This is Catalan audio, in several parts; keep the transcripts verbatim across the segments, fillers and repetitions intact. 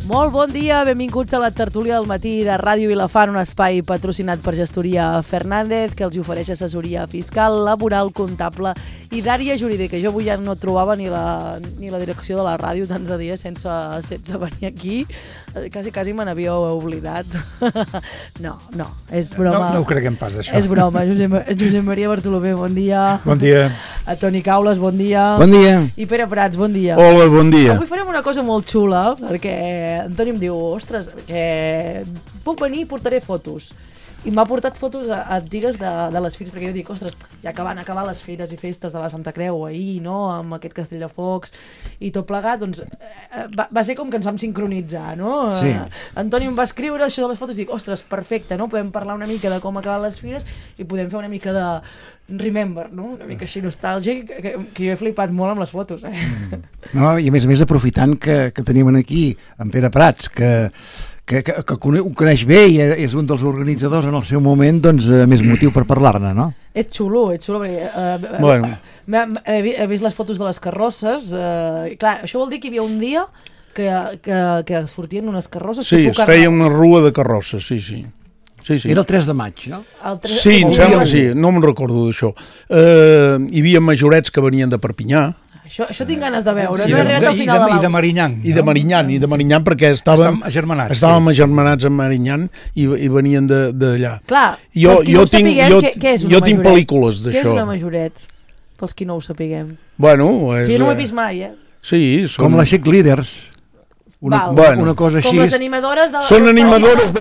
Molt bon dia, benvinguts a la tertúlia del matí de Ràdio Vilafant, un espai patrocinat per Gestoria Fernández, que els ofereix assessoria fiscal, laboral, comptable i d'àrea jurídica. Jo avui ja no trobava ni la, ni la direcció de la ràdio tants de dies sense, sense venir aquí. Quasi, quasi me n'havia oblidat. No, no, és broma. No, no ho creguem pas, això. És broma. Josep, Josep Maria Bartolomé, bon dia. Bon dia. A Toni Caules, bon dia. Bon dia. I Pere Prats, bon dia. Hola, bon dia. Avui farem una cosa molt xula, perquè Antoni em diu, ostres, que puc venir i portaré fotos. I m'ha portat fotos antigues de, de les fires, perquè jo dic, ostres, ja que van acabar les fires i festes de la Santa Creu ahir, no?, amb aquest castell de focs i tot plegat, doncs va, va ser com que ens vam sincronitzar, no? Sí. Antoni em va escriure això de les fotos i dic, ostres, perfecte, no? Podem parlar una mica de com acaben les fires i podem fer una mica de remember, no? Una mica així nostàlgic, que, que jo he flipat molt amb les fotos, eh? No, i a més a més aprofitant que, que tenim aquí en Pere Prats, que que, que, que ho coneix bé i és un dels organitzadors en el seu moment, doncs eh, més motiu per parlar-ne, no? És xulo, és xulo, perquè eh, bueno. he, he vist les fotos de les carrosses, eh, clar, això vol dir que hi havia un dia que, que, que sortien unes carrosses. Sí, es feia una rua de carrosses, sí, sí. Sí, sí. Era el tres de maig, no? El tres... Sí, em sembla que sí, no me'n recordo d'això. Eh, hi havia majorets que venien de Perpinyà. Això, això tinc ganes de veure, I no he arribat al final de l'au. I de Marinyan. I de Marinyan, i de Marinyan, perquè estàvem, agermanats, estàvem sí. agermanats a Marinyan i, i venien d'allà. Clar, jo, pels qui jo no ho tinc, sapiguem, jo, què, què és una jo majoret? tinc pel·lícules d'això. Què és una majoret? Pels qui no ho sapiguem. Bueno, és, que jo no ho he vist mai, eh? Sí, són... Com les Chic Leaders. Una, bueno, una cosa així. Com les animadores de... Són animadores...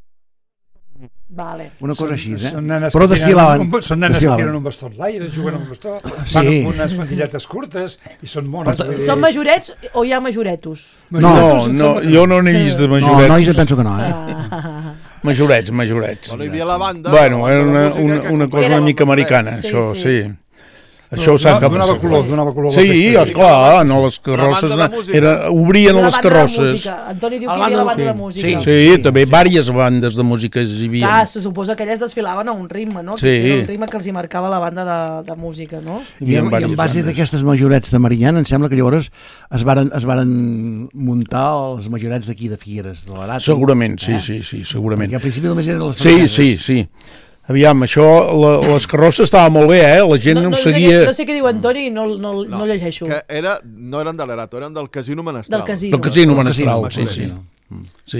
Vale. Una cosa així, eh? Són nenes Però que desfilaven. Un, són nenes desfilaven. que tiren un bastó enlaire, juguen amb un bastó, Sí. van amb unes faldilletes curtes i són mones. Però, Són majorets o hi ha majoretos? No, no, jo no n'he vist de No, majorets. nois, penso que no, eh? Ah. Majorets, majorets. Bueno, hi havia la banda... Bueno, la era banda una, de música una, que una cosa acompanyava una mica els americana, Sí, això, sí. sí. Això s'ha cap donava color, donava color a la Sí, festa. esclar, no, les carrosses La banda de música. era, obrien La a les banda de carrosses. música. Antoni diu La que hi havia la banda banda de- de música. Sí, sí, també diverses bandes de música hi havia. Clar, se suposa que elles desfilaven a un ritme, no? Sí. Que era un ritme que els hi marcava la banda de, de música, no? I, en, i en base d'aquestes majorets de Marinyan, em sembla que llavors es varen, es varen muntar els majorets d'aquí de Figueres, de l'Arat. Segurament, sí, Eh? sí, sí, segurament. Perquè al principi només eren les Sí, familiars. sí, sí. Aviam, això, la, les carrosses estava molt bé, eh? La gent No, no, no, seguia... sé, què- no sé què diu Antoni i no, no, no, no llegeixo. Que era, no eren de l'Erato, eren del Casino Menestral. Del casino. Del casino El menestral, casino, sí, el sí. casino. Sí.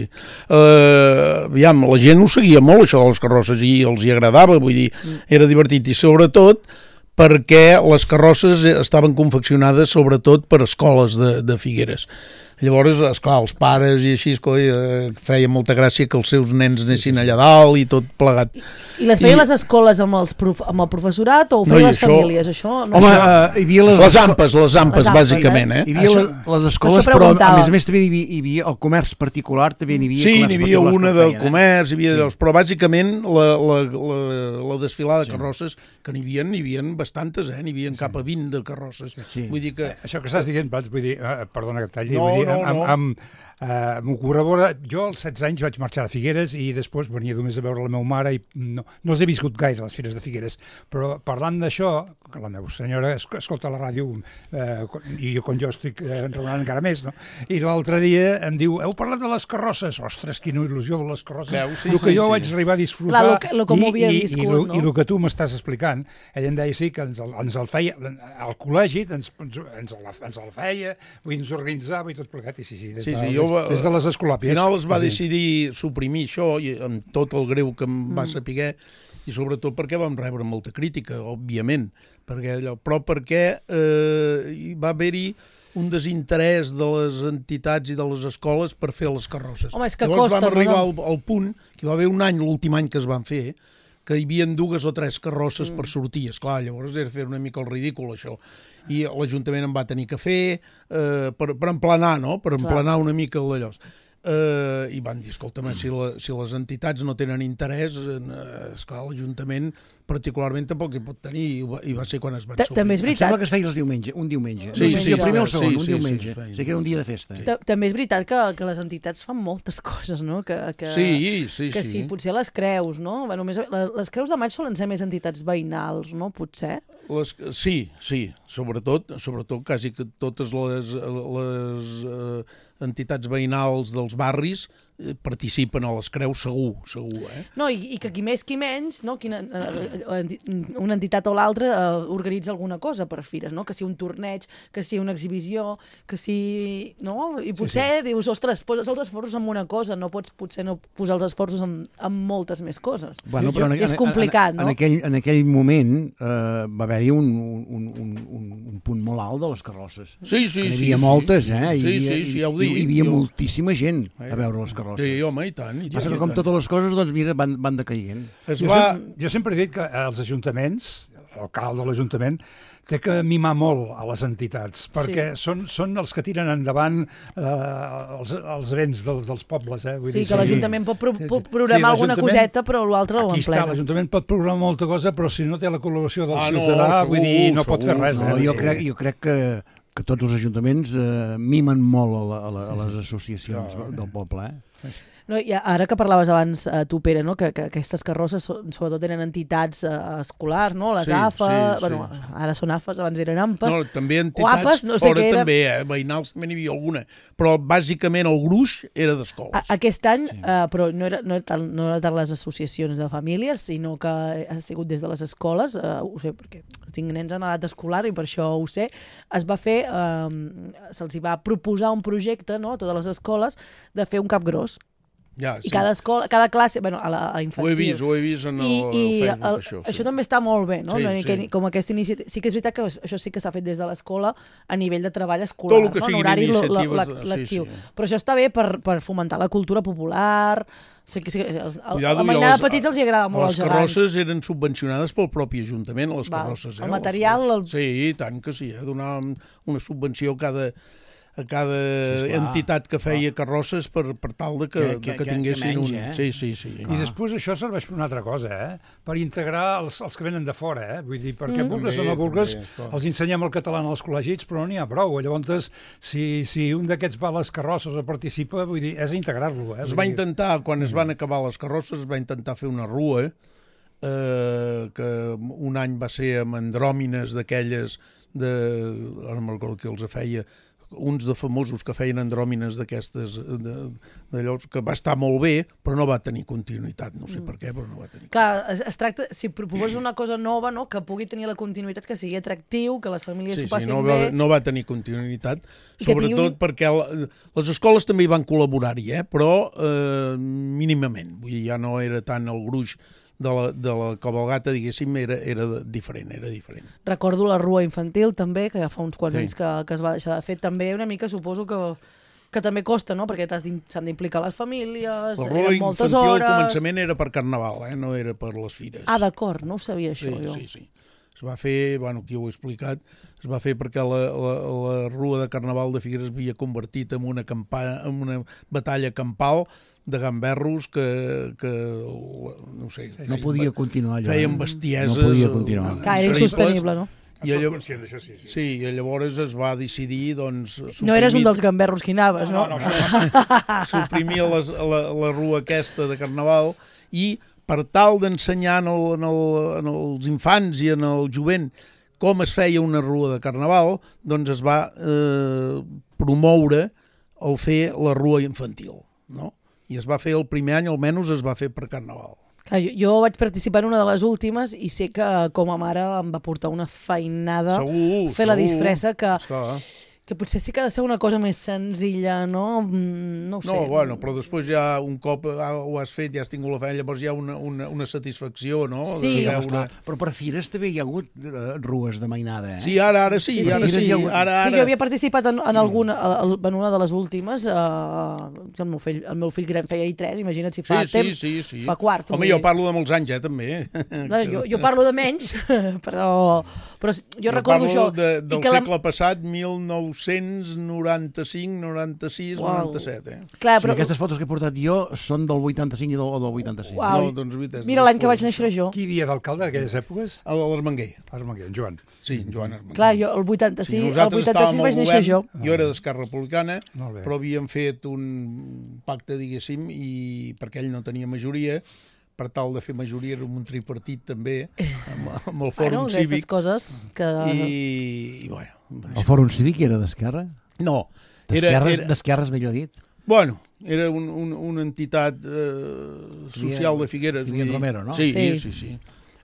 Uh, aviam, la gent ho seguia molt, això de les carrosses, i els hi agradava, vull dir, era divertit, i sobretot perquè les carrosses estaven confeccionades sobretot per escoles de, de Figueres. Llavors, esclar, els pares i així, coi, eh, feia molta gràcia que els seus nens anessin allà dalt i tot plegat. I les feien I- les escoles amb, els prof, amb el professorat o ho No, feien i les això- famílies? Això, no Home, això... eh, hi havia les... Les ampes, les ampes, Les ampes, bàsicament, eh? Hi havia Això- les, les escoles, això però a preguntava. més a més també hi havia, hi havia el comerç particular, també n'hi havia Sí, comerç n'hi havia particulars una que del feien, comerç, hi havia Sí. dels, però bàsicament la, la, la, la desfilada de carrosses, que n'hi havia, n'hi havia bastantes, eh? N'hi havia cap a vint de carrosses. Sí. Vull dir que... Això que estàs dient, vaig, vull dir, eh, perdona que et talli, No, vull dir, no, amb, no. amb, Uh, m'ho corrobora. Jo als setze anys vaig marxar de Figueres i després venia només a veure la meva mare i no, no els he viscut gaire a les fires de Figueres, però parlant d'això, que la meva senyora es, escolta la ràdio eh, i jo quan jo estic eh, enraonant encara més, no? I l'altre dia em diu, heu parlat de les carrosses? Ostres, quina il·lusió de les carrosses. Veus? Sí, el que sí, jo sí. vaig arribar a disfrutar Clar, lo que- lo que m'ho havia i, viscut, i, lo, no? i el que tu m'estàs explicant, ell em deia sí que ens el, ens el feia al col·legi, ens, ens, ens, el, ens el feia, vull dir, ens organitzava i tot plegat, i sí, sí, des, Sí, de, sí, des, jo va- des de les Al escolàpies. final es va Sí. decidir suprimir això, i amb tot el greu que em va saber, i sobretot perquè vam rebre molta crítica, òbviament, perquè allò, però perquè eh, hi va haver-hi un desinterès de les entitats i de les escoles per fer les carrosses. Home, és que Llavors costa, vam arribar no? al, al punt que hi va haver un any, l'últim any que es van fer, que hi havia dues o tres carrosses mm. per sortir. Esclar, llavors era fer una mica el ridícul, això. I l'Ajuntament en va tenir que fer eh, per, per emplenar, no? Per emplenar una mica el d'allò. Eh, I van dir, escolta'm, si, la, si les entitats no tenen interès, eh, esclar, l'Ajuntament particularment tampoc hi pot tenir, i va, i va ser quan es van Ta- suprimir. També és Em veritat. sembla que es feia els diumenge, un diumenge. Sí, no sé sí, si el primer o el sí, segon, sí, un sí, diumenge. sí, sí. Sí, que era un dia de festa. Ta- També és veritat que, que les entitats fan moltes coses, no? Que, que, Sí, sí, que sí, sí. potser les creus, no? Bueno, més, les, les creus de maig solen ser més entitats veïnals, no? Potser. Les, sí, sí, sobretot, sobretot quasi que totes les, les eh, entitats veïnals dels barris eh, participen a les creus segur, segur, eh? No, i, i que qui més qui menys, no? Quina, eh, eh, una entitat o l'altra eh, organitza alguna cosa per fires, no? Que si un torneig, que si una exhibició, que si... No? I potser sí, sí. dius, ostres, poses els esforços en una cosa, no pots potser no posar els esforços en, en moltes més coses. Bueno, però en, és complicat, en, en, no? En aquell, en aquell moment eh, va haver-hi un, un, un, un, un punt molt alt de les carrosses. Sí, sí, hi sí. havia sí, moltes, eh? Sí, Hi, sí, sí, ja ho dic. Hi, hi havia jo... moltíssima gent a veure les carrosses. Sí, home, i tant. I Passa tant, que com totes les coses, doncs mira, van, van decaient. Es Jo, va... sempre, jo sempre he dit que els ajuntaments, l'alcalde de l'Ajuntament, té que mimar molt a les entitats, perquè sí. són, són els que tiren endavant eh, els, els events del, dels pobles. Eh? Vull sí, dir, que l'Ajuntament pot, pro, pot programar sí, alguna coseta, però l'altre ho emplena. Aquí està, l'Ajuntament pot programar molta cosa, però si no té la col·laboració del ah, ciutadà, no, segur, vull dir, no segur, pot fer res. No, eh? jo, crec, jo crec que, que tots els ajuntaments eh, mimen molt a, la, a, la, a les associacions sí, sí. del poble. Eh? Sí. No, i ara que parlaves abans, eh, tu, Pere, no? que, que aquestes carrosses sobretot tenen entitats eh, escolars, no? Les sí, A F A, sí, bueno, sí. ara són A F As, abans eren AMPAs. No, també entitats A P As, no sé fora era... també, eh? Veïnals també n'hi havia alguna, però bàsicament el gruix era d'escoles. Aquest any, sí. eh, però no era, no, era tal, no era de les associacions de famílies, sinó que ha sigut des de les escoles, eh, ho sé perquè tinc nens en edat escolar i per això ho sé, es va fer, eh, se'ls va proposar un projecte, no?, a totes les escoles, de fer un cap gros. Ja, sí. I cada escola, cada classe, bueno, a la a infantil. Ho he vist, ho he vist en el, I, i el Facebook, el, això. Sí. Això també sí. està molt bé, no? Sí, no sí. que, com aquesta iniciativa. Sí que és veritat que això sí que s'ha fet des de l'escola a nivell de treball escolar, Tot el que no? siguin En horari iniciatives, lectiu. sí, sí. Però això està bé per, per fomentar la cultura popular. Sí, sí, els, Cuidado, la mainada de petits els hi agrada molt les als gegants. carrosses eren subvencionades pel propi Ajuntament, les Val. carrosses. Eh? El material... El... Sí, tant que sí, eh? Donàvem una subvenció a cada... a cada sí, entitat que feia carrosses per, per tal de que, que, de que tinguessin que menys, un... Eh? Sí, sí, sí. I després això serveix per una altra cosa, eh? Per integrar els, els que venen de fora, eh? Vull dir, perquè mm. vulgues o no vulgues, també, els ensenyem el català als col·legits, però no n'hi ha prou. Llavors, si, si un d'aquests va a les carrosses o participa, vull dir, és integrar-lo. Eh? Es va intentar, quan es van acabar les carrosses, es va intentar fer una rua, eh, que un any va ser amb andròmines d'aquelles, de, ara no me'n recordo qui els feia, uns de famosos que feien andròmines d'aquestes, d'allò que va estar molt bé, però no va tenir continuïtat, no sé per què, però no va tenir. Clar, es, es tracta, si proposes una cosa nova, no?, que pugui tenir la continuïtat, que sigui atractiu, que les famílies s'ho sí, passin sí, no va, bé... no va tenir continuïtat, I sobretot un... perquè el, les escoles també hi van col·laborar-hi, eh? Però eh, mínimament, vull dir, ja no era tant el gruix de la, de la cabalgata, diguéssim, era, era diferent, era diferent. Recordo la rua infantil, també, que ja fa uns quants sí. anys que, que es va deixar de fer. També una mica, suposo que, que també costa, no?, perquè s'han d'implicar les famílies, la rua eren moltes infantil, hores... al començament era per Carnaval, eh? No era per les fires. Ah, d'acord, no ho sabia això, sí, jo. Sí, sí. Es va fer, bueno, aquí ho he explicat, es va fer perquè la, la, la rua de Carnaval de Figueres havia convertit en una, campa, en una batalla campal de gamberros que, que no sé... No podia continuar allò. Feien bestieses... No podia continuar. Clar, era insostenible, no? I llavors, conscient d'això, sí, sí. Sí, i llavors es va decidir, doncs... Suprimir, no eres un dels gamberros que hi anaves, no? No, no, no. Suprimir les, la, la rua aquesta de Carnaval i per tal d'ensenyar en, el, en, el, en els infants i en el jovent com es feia una rua de Carnaval, doncs es va eh, promoure el fer la rua infantil, no? I es va fer el primer any, almenys es va fer per Carnaval. Clar, jo, jo vaig participar en una de les últimes i sé que com a mare em va portar una feinada segur, fer segur. la disfressa que... Esclar. Que potser sí que ha de ser una cosa més senzilla, no? No ho sé. No, bueno, però després ja un cop ho has fet, ja has tingut la feina, llavors hi ha una, una, una satisfacció, no? Sí. Sí, una... una... Però per fires també hi ha hagut uh, rues de mainada, eh? Sí, ara, ara sí, sí, sí. ara sí. Hagut... Ara, ara... Sí, jo havia participat en, en, alguna, en una de les últimes, uh, el, meu fill, el meu fill gran feia I tres, imagina't si fa sí, temps, sí, sí, sí. fa quart. Home, jo parlo de molts anys, eh, també. No, jo, jo parlo de menys, però, però jo, jo recordo això. De, del I que segle la... passat, mil nou-cents noranta-cinc, noranta-sis, Uau. noranta-set, eh? Clar, però... Sí, aquestes fotos que he portat jo són del vuitanta-cinc i del, o del vuitanta-sis. Uau. No, doncs, és mira l'any que vaig néixer jo. Qui hi havia d'alcalde d'aquelles èpoques? A l'Armenguer. Armenguer, en Joan. Sí, en Joan Armenguer. Clar, jo el vuitanta-sis, Sí, el vuitanta-sis vaig néixer jo. Jo era d'Esquerra Republicana, Molt bé. però havíem fet un pacte, diguéssim, i perquè ell no tenia majoria, per tal de fer majoria érem un tripartit també, amb, amb el Fòrum bueno, Cívic. Coses que... I, i bueno... El Fòrum Cívic era d'Esquerra? No. Era, D'Esquerres, era, d'Esquerres, millor dit. bueno, era un, un, una entitat eh, social de Figueres. Client Romero, no? Sí, sí, Sí. sí. sí.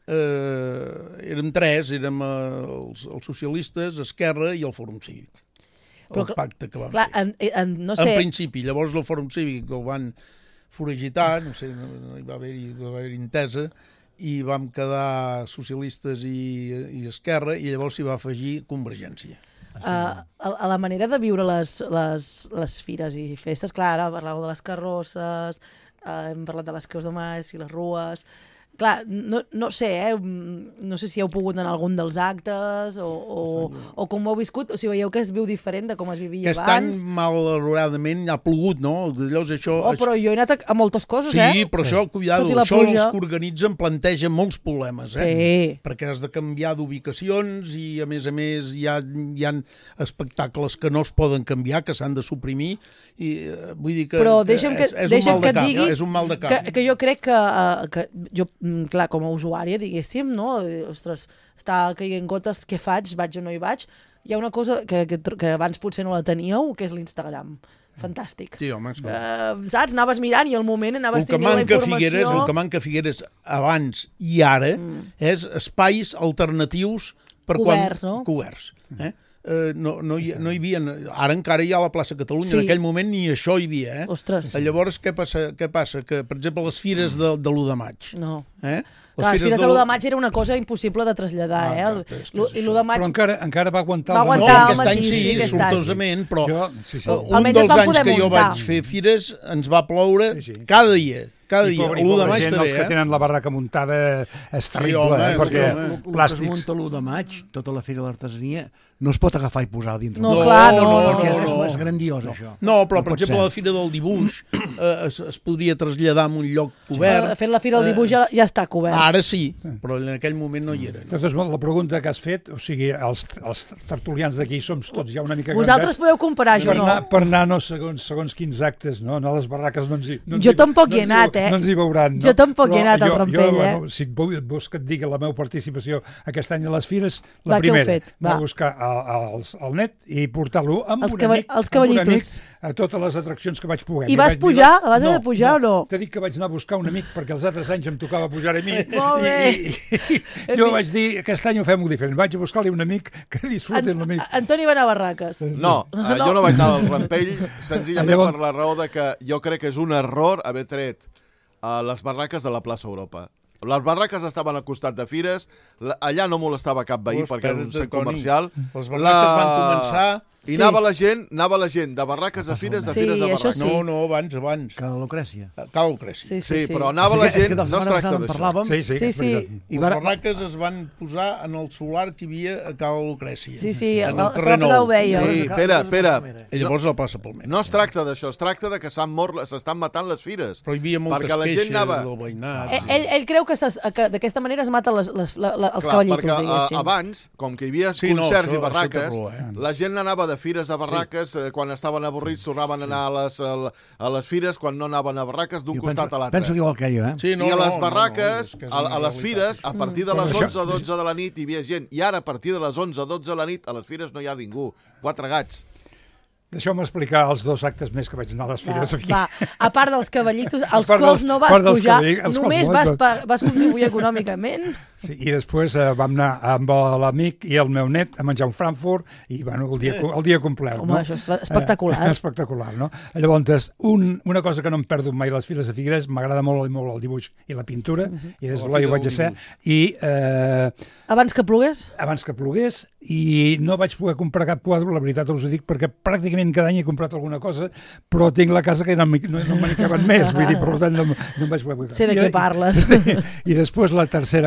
Eh, érem tres, érem eh, els, els socialistes, Esquerra i el Fòrum Cívic. Però, El pacte que vam clar, fer. en, en, no En sé... principi, llavors el Fòrum Cívic el van foragitar, no sé, no, no hi va haver-hi va haver intesa, i vam quedar socialistes i, i Esquerra, i llavors s'hi va afegir Convergència. Uh, a, a la manera de viure les, les, les fires i festes, clar, ara parlàveu de les carrosses, uh, hem parlat de les creus de maig i les rues... Clar, no, no sé, eh? No sé si heu pogut anar a algun dels actes o, o, o com ho heu viscut, o si veieu que es viu diferent de com es vivia Aquest abans. any, malauradament, ha plogut, no? Llavors, això, Oh, però jo he anat a, a moltes coses, sí, eh? però això, cuidado, Tot i la això pluja. els que organitzen planteja molts problemes, eh? Sí. Perquè has de canviar d'ubicacions i, a més a més, hi ha, hi ha espectacles que no es poden canviar, que s'han de suprimir, i eh, vull dir que, Però deixa'm que, és, és deixa'm un mal que de et cap, digui és un mal de cap. que, que jo crec que, uh, que jo, mm, clar, com a usuària, diguéssim, no? Ostres, està caient gotes, què faig? Vaig o no hi vaig? Hi ha una cosa que, que, que abans potser no la teníeu, que és l'Instagram. Fantàstic. Sí, home, és que... Uh, saps? Anaves mirant i al moment anaves el que tenint la manca a informació... Figueres, el que manca a Figueres abans i ara mm. és espais alternatius per Coberts, quan... no? Coberts, eh? Uh, no, no, hi, no hi havia... Ara encara hi ha la plaça Catalunya, Sí. en aquell moment ni això hi havia, eh? Ostres. Llavors, què passa? Què passa? Que, per exemple, les fires de, de l'u de maig, No. eh? Clar, les fires de l'u l'u de maig era una cosa impossible de traslladar, Ah, eh? exacte, és que L'u- és I l'u de maig... Però encara, encara va aguantar... Va el aguantar No, dematí. al aquest any matí, sí, sí, aquest any. sortosament, però Jo, sí, sí. un Almenys es dels van anys poder que jo muntar. vaig fer fires ens va ploure Sí, sí. cada dia, cada I dia. pobre, i l'u de pobra maig gent, també, els que eh? tenen la barraca muntada és terrible, home, eh? sí, perquè home. El que es plàstics... munta l'u de maig, tota la fira de l'artesania, no es pot agafar i posar dintre. No, No, clar, no, no, no, Perquè és, no, és, no. és grandiós, això. No, però, No per pot exemple, ser. la Fira del Dibuix eh, es, es podria traslladar a un lloc cobert. De fet, la Fira del Dibuix ja, ja està cobert. Ara sí, però en aquell moment no hi era. De totes maneres, la pregunta que has fet, o sigui, els, els tertulians d'aquí som tots ja una mica Vosaltres podeu comparar, jo per no. anar, per anar no, segons, segons quins actes, no? No a les barraques no ens hi... No ens Jo hi- tampoc no hi he ens anat, eh? No ens hi veuran, no? Jo tampoc hi he Però anat al jo- Rampell, jo, eh? Bueno, si et vo- vols que et digui la meva participació aquest any a les fires, la Va, què heu primera, fet? Va. anar a buscar a- a- els- el net i portar-lo amb Els un cava- amic, els amb un amic cavallitos. a totes les atraccions que vaig poder. I Mi vas vaig- mi pujar? vaig- Vas haver de pujar o no? T'he dit que vaig anar a buscar un amic perquè els altres anys em tocava pujar a mi. Molt bé. I, i, i jo vaig dir, aquest any ho fem molt diferent. Vaig a buscar-li un amic que disfruti amb l'amic. Antoni va anar a Barraques. No, eh, jo no vaig anar al Rampell senzillament Llavors- per la raó de que jo crec que és un error haver tret a les barraques de la plaça Europa. Les barraques estaven al costat de fires, la- allà no molestava cap veí Oh, perquè era un espera't, centre Toni. comercial. Les barraques van començar... I Sí. anava la gent, anava la gent de barraques a fires, de Sí, fires a això barraques. sí. No, no, abans, abans. Que la Lucrècia. Cal Lucrècia. Sí, sí, Sí, sí. però anava És la que- és gent, que de la no es setmana tracta passada en d'això. parlàvem. Sí, sí, Sí, és sí. veritat. I Les va- barraques es van posar en el solar que hi havia a Cal Lucrècia. Sí, sí, en el- el se carrer la Nou. veia. Sí, espera, espera. I llavors el passa pel mig. No es tracta d'això, es tracta de que s'han mort, s'estan matant les fires. Però hi havia moltes Perquè la gent queixes anava- del veïnat. Ell, ell, ell creu que, s'es- que d'aquesta manera es maten les, les, la, la, els Clar, cavallitos, perquè a, diguéssim. abans, com que hi havia Sí, no, concerts això- i barraques, això té raó, eh? la gent anava de fires a barraques, eh, quan estaven avorrits tornaven a anar a les, a, la- a les fires, quan no anaven a barraques, d'un Jo costat penso, a l'altre. penso igual que jo, eh? Sí, no, I a les no, barraques, no, no, és que és a, una a les realitat, fires, això. a partir de les Però això- onze a dotze de la nit hi havia gent. I ara, a partir de les onze a dotze de la nit, a les fires no hi ha ningú. Quatre gats. Deixeu-me explicar els dos actes més que vaig anar a les Va, fires aquí. va, a part dels cavallitos, als part quals dels- no vas part dels pujar, cavalli- els quals només no vas, vaig- pa, vas contribuir econòmicament. Sí, i després eh, vam anar amb l'amic i el meu net a menjar un Frankfurt i bueno, el dia, el dia complet. Home, no? això és espectacular. Eh, espectacular, no? Llavors, un, una cosa que no em perdo mai a les files de Figueres, m'agrada molt, molt el dibuix i la pintura, i des de La l'Oi fira ho vaig del a ser, dibuix. i eh, Abans que plogués? abans que plogués, i no vaig poder comprar cap quadre, la veritat us ho dic, perquè pràcticament cada any he comprat alguna cosa, però tinc la casa que no, m'hi- no, no me n'hi caben més, vull dir, per tant no, no em vaig poder... Sé de I- què parles. Sí, i després la tercera cosa que vaig fer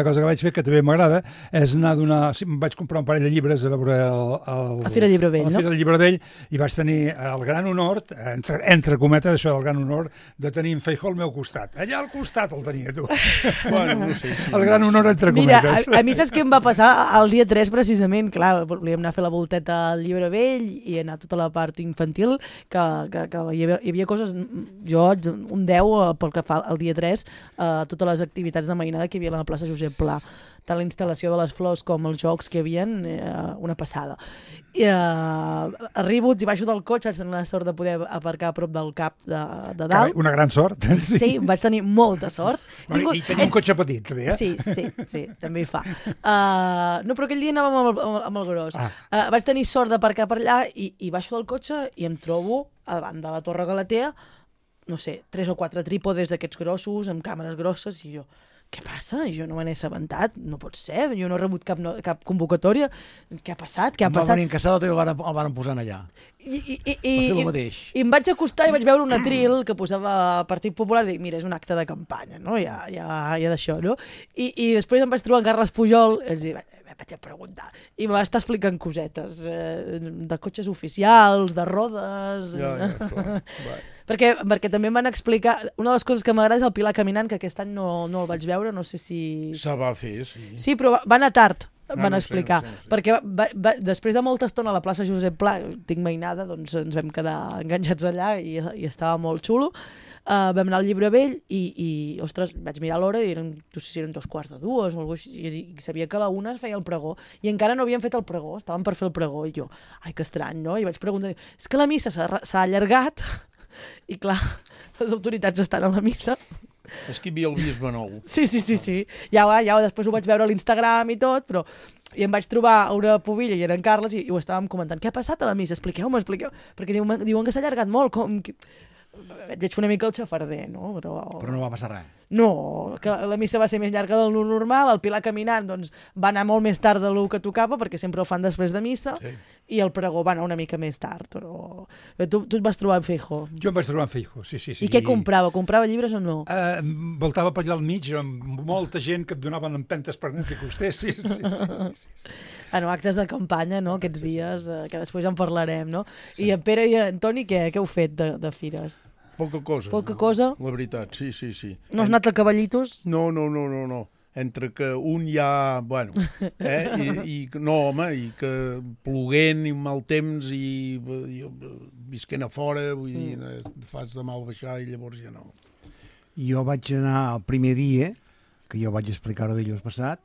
fer, que també m'agrada, és anar a donar... Em vaig comprar un parell de llibres a veure el... el a Fira Llibre Vell, no? A Fira Llibre Vell, i vaig tenir el gran honor, entre, entre cometes, això del gran honor, de tenir en Feijóo al meu costat. Allà al costat el tenia, tu. Bueno, no sé, sí. El gran honor entre Mira, cometes. a, a mi saps què em va passar el dia tres, precisament? Clar, volíem anar a fer la volteta al Llibre Vell i anar a tota la part infantil, que, que, que hi, havia, hi havia coses... Jo, un deu pel que fa al dia tres, a eh, totes les activitats de mainada que hi havia a la plaça Josep Pla. Tant la instal·lació de les flors com els jocs que hi havia, eh, una passada. I, eh, arribo i baixo del cotxe, vaig tenir la sort de poder aparcar a prop del cap de, de dalt. Carai, una gran sort. Sí. sí, vaig tenir molta sort. Bueno, Tingut... I tenia un cotxe petit, també, eh? Sí, sí, sí, també hi fa. Uh, no, però aquell dia anàvem amb el, amb el gros. Ah. Uh, vaig tenir sort d'aparcar per allà i, i baixo del cotxe i em trobo davant de la Torre Galatea, no sé, tres o quatre trípodes d'aquests grossos, amb càmeres grosses, i jo, què passa? Jo no me n'he assabentat, no pot ser, jo no he rebut cap, no, cap convocatòria, què ha passat? Què ha em passat? va venir en Casado i el van, el van posar allà. I, i, i, va fer el mateix. I, i em vaig acostar i vaig veure un atril que posava Partit Popular i dic, mira, és un acte de campanya, no? Ja, ja, ja d'això, no? I, I després em vaig trobar en Carles Pujol i els dic, vaig a preguntar. I va estar explicant cosetes eh, de cotxes oficials, de rodes... Ja, ja, clar. perquè, perquè també em van explicar... Una de les coses que m'agrada és el Pilar caminant, que aquest any no, no el vaig veure, no sé si... Se va fer, sí. Sí, però va, va anar tard, Ah, van no explicar. sé, no sé, no sé. Perquè va, va, després de molta estona a la plaça Josep Pla, tinc mainada, doncs ens vam quedar enganxats allà i, i estava molt xulo. Uh, vam anar al Llibre Vell i, i ostres, vaig mirar l'hora i eren, no sé si eren dos quarts de dues o alguna cosa així, i sabia que a la una es feia el pregó i encara no havien fet el pregó, estaven per fer el pregó i jo, ai que estrany, no? I vaig preguntar, és que la missa s'ha allargat i clar, les autoritats estan a la missa. És que hi havia el bisbe nou. Sí, sí, sí, sí. Ja, ja després ho vaig veure a l'Instagram i tot, però i em vaig trobar una pubilla i era en Carles i, i ho estàvem comentant. Què ha passat a la missa? Expliqueu-me, expliqueu. Perquè diuen, diuen que s'ha allargat molt. Com... Veig una mica el xafarder, no? Però... Però no va passar res. No, que la missa va ser més llarga del normal, el Pilar caminant doncs, va anar molt més tard del que tocava, perquè sempre el fan després de missa, sí. I el pregó va anar una mica més tard. Però... Tu, tu et vas trobar en Feijóo? Jo em vaig trobar en Feijóo, sí, sí, sí. I què comprava? Comprava llibres o no? Uh, voltava per allà al mig, amb molta gent que et donaven empentes per que costés, sí, sí, sí, sí, sí. Bueno, actes de campanya, no?, aquests dies, eh, que després en parlarem, no? Sí. I en Pere i en Toni, què, què heu fet de, de fires? Poca cosa. Poca cosa? La veritat, sí, sí, sí. No has anat a Cavallitos? No, no, no, no, no. Entre que un ja, bueno, eh, i, i no, home, i que ploguent i mal temps i, i visquent a fora, vull dir, mm. fas de mal baixar i llavors ja no. Jo vaig anar el primer dia, que jo vaig explicar-ho dilluns passat,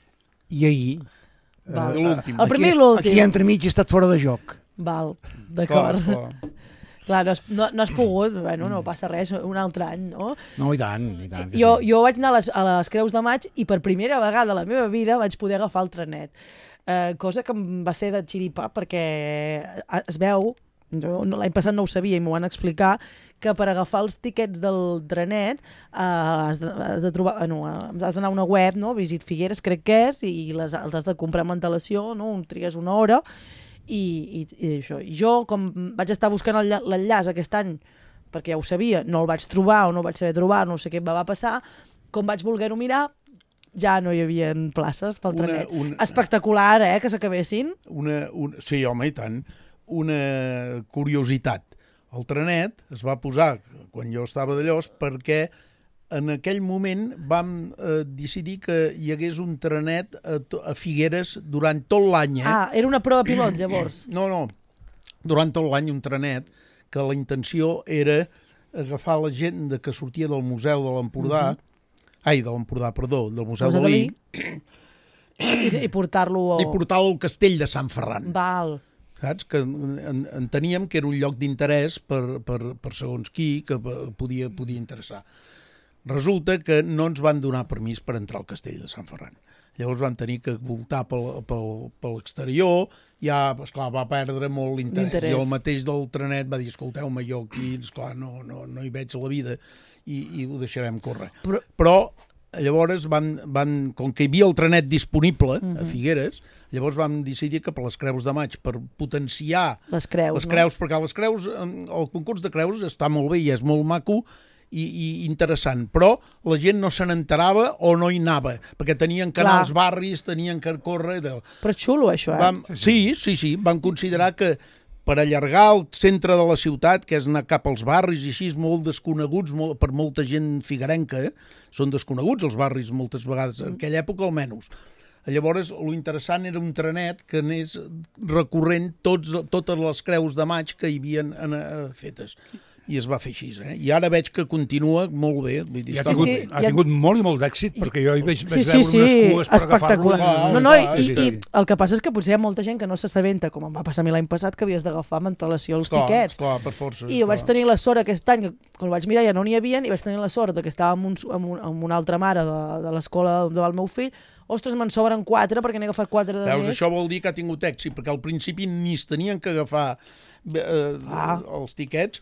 i ahir... Val. Eh, l'últim. El primer aquí, i l'últim. Aquí entremig he estat fora de joc. Val, d'acord. Esclar, esclar. Clar, no has, no, no has pogut, bueno, no passa res, un altre any, no? No, i tant, i tant. Jo, sí. jo vaig anar a les, a les Creus de Maig i per primera vegada a la meva vida vaig poder agafar el trenet. Eh, cosa que em va ser de xiripar perquè es veu, jo l'any passat no ho sabia i m'ho van explicar, que per agafar els tiquets del trenet eh, has, de, has de trobar, no, has d'anar a una web, no? Visit Figueres crec que és, i les, els has de comprar amb antelació, no? Trigues una hora. I, i, i això. Jo, com vaig estar buscant l'enllaç aquest any, perquè ja ho sabia, no el vaig trobar o no el vaig saber trobar, no sé què em va passar, com vaig voler-ho mirar, ja no hi havia places pel Una, trenet. una... Espectacular, eh, que s'acabessin. Una, una... Sí, home, i tant. Una curiositat. El trenet es va posar, quan jo estava d'Allòs, perquè en aquell moment vam eh, decidir que hi hagués un trenet a, a Figueres durant tot l'any. Eh? Ah, era una prova pilot, llavors. No, no. Durant tot l'any un trenet que la intenció era agafar la gent de que sortia del Museu de l'Empordà, uh -huh. ai, de l'Empordà, perdó, del Museu de Dalí, i, i portar-lo... i portar-lo al castell de Sant Ferran. Val. Saps? Que en, enteníem que era un lloc d'interès per, per, per segons qui, que podia, podia interessar. Resulta que no ens van donar permís per entrar al castell de Sant Ferran. Llavors vam tenir que voltar pel, pel, per l'exterior, ja, esclar, va perdre molt l'interès. I el mateix del trenet va dir, escolteu-me, jo aquí, esclar, no, no, no hi veig la vida i, i ho deixarem córrer. Però, Però llavors van, van, com que hi havia el trenet disponible uh-huh. a Figueres, llavors vam decidir que per les Creus de Maig, per potenciar les creus, les creus no? Perquè les creus, el concurs de creus està molt bé i és molt maco, i, i interessant, però la gent no se n'enterava o no hi anava, perquè tenien canals Clar. barris, tenien que córrer... De... Però xulo, això, eh? Vam, sí, sí, sí, van considerar que per allargar el centre de la ciutat, que és anar cap als barris i així, molt desconeguts molt, per molta gent figuerenca, eh? Són desconeguts els barris moltes vegades, en aquella època almenys. Llavors, lo interessant era un trenet que anés recorrent tots, totes les creus de maig que hi havia fetes. I es va fer així, eh? I ara veig que continua molt bé. Vull dir, I ha està tingut, sí, sí, ha i ha- tingut molt i molt d'èxit, perquè jo hi vaig, vaig Sí, sí, veure sí, unes cues per espectacular. agafar-lo. No, no, i, Sí, i, sí. i el que passa és que potser hi ha molta gent que no s'assabenta, com em va passar a mi l'any passat, que havies d'agafar amb antelació els clar, tiquets. clar, per força. I jo vaig tenir la sort aquest any, que quan ho vaig mirar ja no n'hi havia, i vaig tenir la sort de que estava amb, un, amb, un, amb una altra mare de, de l'escola del meu fill. Ostres, me'n sobren quatre, perquè n'he agafat quatre de Veus, més. això vol dir que ha tingut èxit, perquè al principi ni es tenien que agafar eh, Ah. els tiquets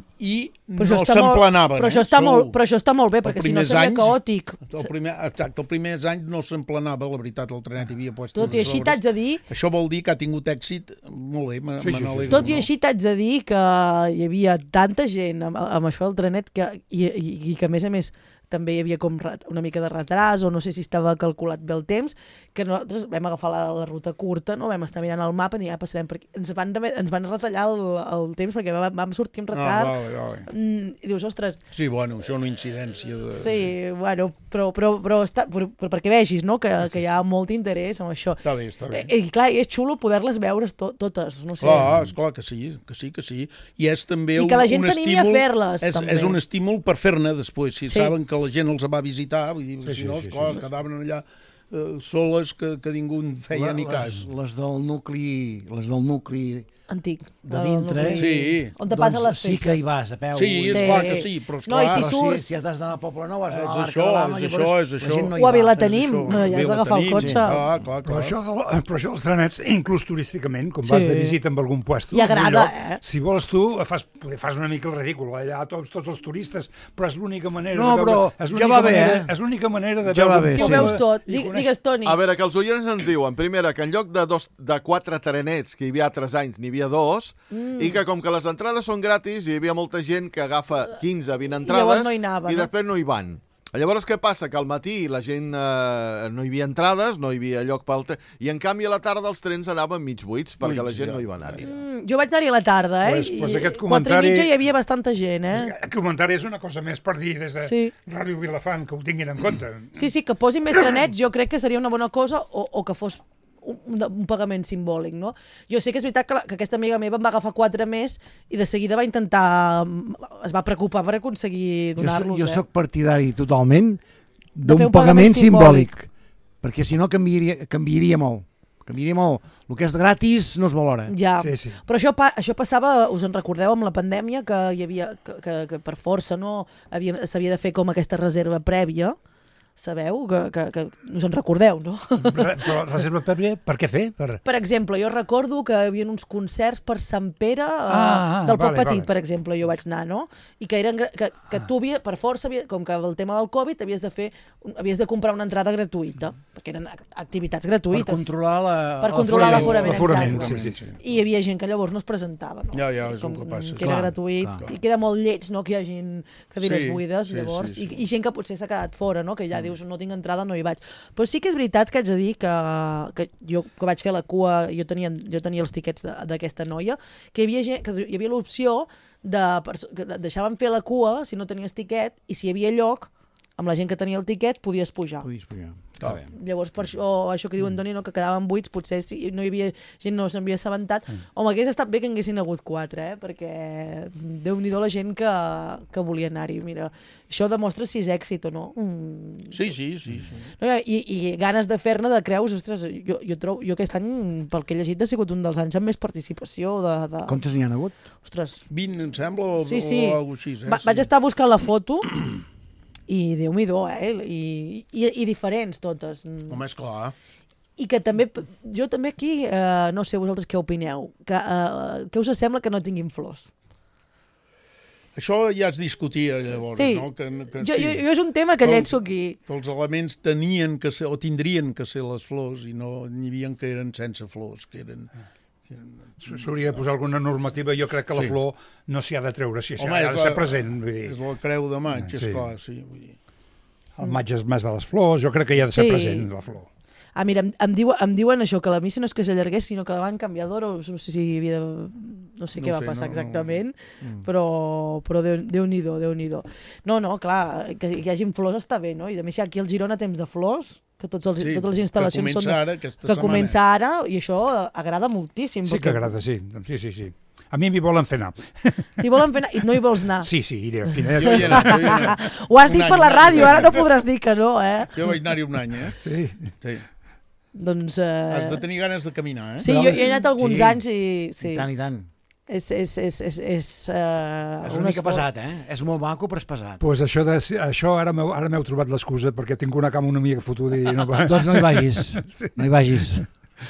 i Però no això està molt- s'emplanaven. Però això, eh? està Sou- molt, però això està molt bé, els perquè si no primers seria anys- caòtic. El primer, exacte, els primers anys no s'emplenava, la veritat, el trenet hi havia puesto Tot i unes així obres. t'haig de dir Això vol dir que ha tingut èxit molt bé, me, Sí, sí, me sí. n'alegro, Tot i no? així t'haig de dir que hi havia tanta gent amb, amb això del trenet que, i, i, i que a més a més també hi havia com ret- una mica de retras o no sé si estava calculat bé el temps, que nosaltres vam agafar la, la ruta curta, no vam estar mirant el mapa i ja passarem per aquí. Ens van, ens van retallar el, el temps perquè vam, vam sortir amb Ah, retard. vale, vale. Mm, I dius, ostres, Sí, bueno, això és una incidència. De... sí, bueno, però, però, però, està, però, però perquè vegis, no?, que, que hi ha molt interès en això. Està bé, està bé. I, i clar, és xulo poder-les veure to, totes, no sé. Clar, esclar que sí, que sí, que sí. I és també I un, que la gent un s'animi a estímul... fer-les, És, també. és un estímul per fer-ne després. Si Sí. saben que la gent els va visitar, vull dir, Sí, si sí, no, sí, esclar, sí, sí. quedaven allà eh, soles que, que ningú en feia ni cas. Les, les del nucli, les del nucli Antic. de del dintre, nucli. Sí. On te passen les sí festes. que hi vas a peu. Sí, és Sí. clar que sí, però No, i esclar... si Però surts- sí, si has d'anar a Poble Nou, has d'anar a És la Barca això, de l'Ama, és llavors això, és la això. gent no hi O a va. Vilatenim, això. no, ja has Bé, la d'agafar el tenim, cotxe. sí. Clar, clar, Però clar. això, del, però això dels trenets, inclús turísticament, com Sí. vas de visita amb algun puesto, I en un agrada, lloc, eh? si vols tu, fas, fas una mica el ridícul, allà tots, tots els turistes, però és l'única manera No, de però veure... És ja l'única va bé, manera, eh? És l'única manera de Ja veure... va un bé, Si ho sí. veus tot, I Di- conèixer- digues, Toni. A veure, que els oients ens diuen, primera, que en lloc de, dos, de quatre trenets, que hi havia altres anys, n'hi havia dos, mm. i que com que les entrades són gratis, hi havia molta gent que agafa quinze, vint entrades, llavors no hi anava, i no? després no hi van. Llavors, què passa? Que al matí la gent eh, no hi havia entrades, no hi havia lloc pel... Te... I, en canvi, a la tarda els trens anaven mig buits, perquè la gent ja. no hi va anar-hi. Mm, jo vaig anar-hi a la tarda, eh? Pues- pues I aquest quatre comentari- i mitja hi havia bastanta gent, eh? El comentari és una cosa més per dir des de Sí. Ràdio Vilafant, que ho tinguin en compte. Sí, sí, que posin més trenets jo crec que seria una bona cosa o, o que fos un, un pagament simbòlic, no? Jo sé que és veritat que, la, que aquesta amiga meva em va agafar quatre més i de seguida va intentar... Es va preocupar per aconseguir Jo, so- donar-los, jo eh? sóc partidari totalment De fer d'un un pagament pagament simbòlic, perquè si no canviaria, canviaria molt. Canviaria molt. El que és gratis no es valora. Ja, Sí, sí. però això, pa això passava, us en recordeu, amb la pandèmia, que hi havia que, que, que per força no havia- s'havia de fer com aquesta reserva prèvia, sabeu? Que, que, que us en recordeu, no? Re- Però reserva prèvia, per què fer? Per... Per exemple, jo recordo que hi havia uns concerts per Sant Pere eh, Ah, ah, del Pop vale, Petit, vale. per exemple, jo vaig anar, no? I que, eren, gra- que, que tu havia, per força, havia, com que el tema del Covid, havies de fer, un- havies de comprar una entrada gratuïta, perquè eren ac- activitats Per gratuïtes. controlar la... Per controlar l'aforament. l'aforament, L'aforament, exacte. sí, sí, sí. I hi havia gent que llavors no es presentava, no? Ja, ja, és com, el que passa. que era Clar, gratuït, clar. i queda molt lleig, no?, que hi hagin cadires Sí, buides, sí, llavors, sí, sí. I, i gent que potser s'ha quedat fora, no?, que ja dius, no tinc entrada, no hi vaig. Però sí que és veritat que haig de dir que, que jo que vaig fer la cua, jo tenia, jo tenia els tiquets de- d'aquesta noia, que hi havia, gent, que hi havia l'opció de, perso- que et deixaven fer la cua si no tenies tiquet, i si hi havia lloc, amb la gent que tenia el tiquet, podies pujar. Podies pujar. Està bé. Llavors, per això, això que diuen, Toni, no, que quedaven buits, potser si no hi havia gent no s'havia assabentat. Home, hagués estat bé que n'haguessin hagut quatre, eh? Perquè Déu-n'hi-do la gent que, que volia anar-hi. Mira, això demostra si és èxit o no. Mm. Sí, sí, sí. sí. No, I, I ganes de fer-ne de creus, ostres, jo, jo, trobo, jo aquest any, pel que he llegit, ha sigut un dels anys amb més participació. De, de... Quantes n'hi ha hagut? Ostres, vint, em sembla, o, sí, sí. o alguna cosa així. Eh? Va, vaig estar buscant la foto i Déu-m'hi-do, eh? I, i, I diferents totes. Home, és clar. I que també, jo també aquí, eh, no sé vosaltres què opineu, que, eh, què us sembla que no tinguin flors? Això ja es discutia llavors, Sí. no? Que, que, Jo, sí. jo, jo és un tema que Com- llenço aquí. que els elements tenien que ser, o tindrien que ser les flors, i no n'hi havia que eren sense flors, que eren, S'hauria de posar alguna normativa. Jo crec que la Sí. flor no s'hi ha de treure, si Home, ha de és ser la- present. Vull dir, És la creu de maig, Sí. esclar, sí. Vull dir. el maig és mes de les flors, jo crec que hi ha de ser Sí. present, la flor. Ah, mira, em, em, diu, em diuen això, que la missa no és que s'allargués, sinó que la van canviar d'hora, o no sé si hi havia de... No sé No què va sé, passar no, no. exactament, Mm. però, però Déu- Déu-n'hi-do, Déu-n'hi-do. No, no, clar, que, que hi hagin flors està bé, no? I a més, aquí al Girona temps de flors, que tots els, Sí, totes les que instal·lacions comença són... De, ara, aquesta que setmana. comença ara, i això agrada moltíssim. Sí que perquè agrada, sí. Sí, sí, sí. A mi m'hi volen fer anar. T'hi volen fer anar i no hi vols anar. Sí, sí, iré a Finet. Jo hi he anat, jo hi he anat. Ho has Un dit any, per la un any. ràdio, ara no podràs dir que no, eh? Jo vaig anar-hi un any, eh? Sí. Sí. Doncs... Eh... Has de tenir ganes de caminar, eh? Sí, jo, jo he anat alguns Sí. anys i... Sí. I tant, i tant. És, és, és, és, és, uh, És una mica pesat, eh? És molt maco, però és pesat. Pues això, de, això ara m'heu ara m'heu trobat l'excusa, perquè tinc una cama una mica fotuda i no... Doncs no hi vagis, no hi vagis.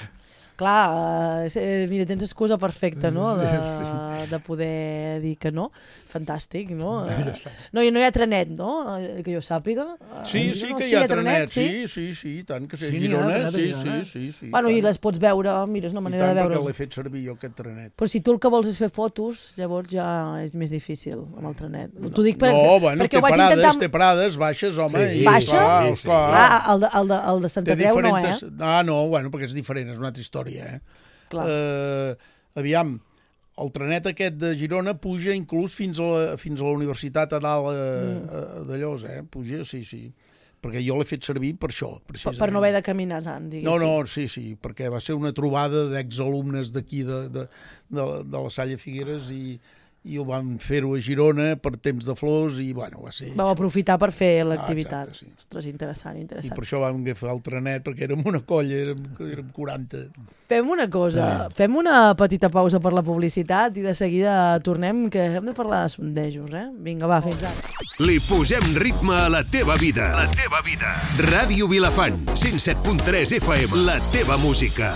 Clar, eh, mira, tens excusa perfecta, no?, de, Sí. de poder dir que no. Fantàstic, no? Ja està. No, i no hi ha trenet, no?, Eh, que jo sàpiga. Sí, Eh, sí no? que hi ha trenet, sí? sí, sí, sí, i tant que sí. Sí, Sí, n'hi ha Girona, trenet a sí, Girona. sí, sí, sí. Bueno, i tant. les pots veure, mira, és una I manera tant, de perquè veure's. l'he fet servir jo, aquest trenet. Però si tu el que vols és fer fotos, llavors ja és més difícil amb el trenet. T'ho dic perquè, No, bueno, perquè té ho vaig parades, intentar... té parades, baixes, home. Sí, i, Baixes? Clar, Sí, sí. clar. Ah, el de, el de, el de Santa Té Creu no, eh? diferents... Ah, no, bueno, perquè és diferent, és una altra història, eh? Clar. Eh, aviam, el trenet aquest de Girona puja inclús fins a la, fins a la universitat a dalt Mm. a, a, de Llos, eh? Puja, sí, sí. Perquè jo l'he fet servir per això, Per, precisament. per no haver de caminar tant, diguéssim. No, no, sí, sí, perquè va ser una trobada d'exalumnes d'aquí, de, de, de, la- de la Salle Figueres, i, i ho vam fer-ho a Girona per temps de flors, i bueno, va ser... Vau aprofitar per fer l'activitat. exacte, sí. Ostres, interessant, I interessant. per això vam agafar el trenet, perquè érem una colla, érem, érem quaranta. Fem una cosa, fem una petita pausa per la publicitat i de seguida tornem, que hem de parlar de sondejos, eh? Vinga, va, fins ara. Li posem ritme a la teva vida. La teva vida. Ràdio Vilafant, cent set punt tres F M. La teva música.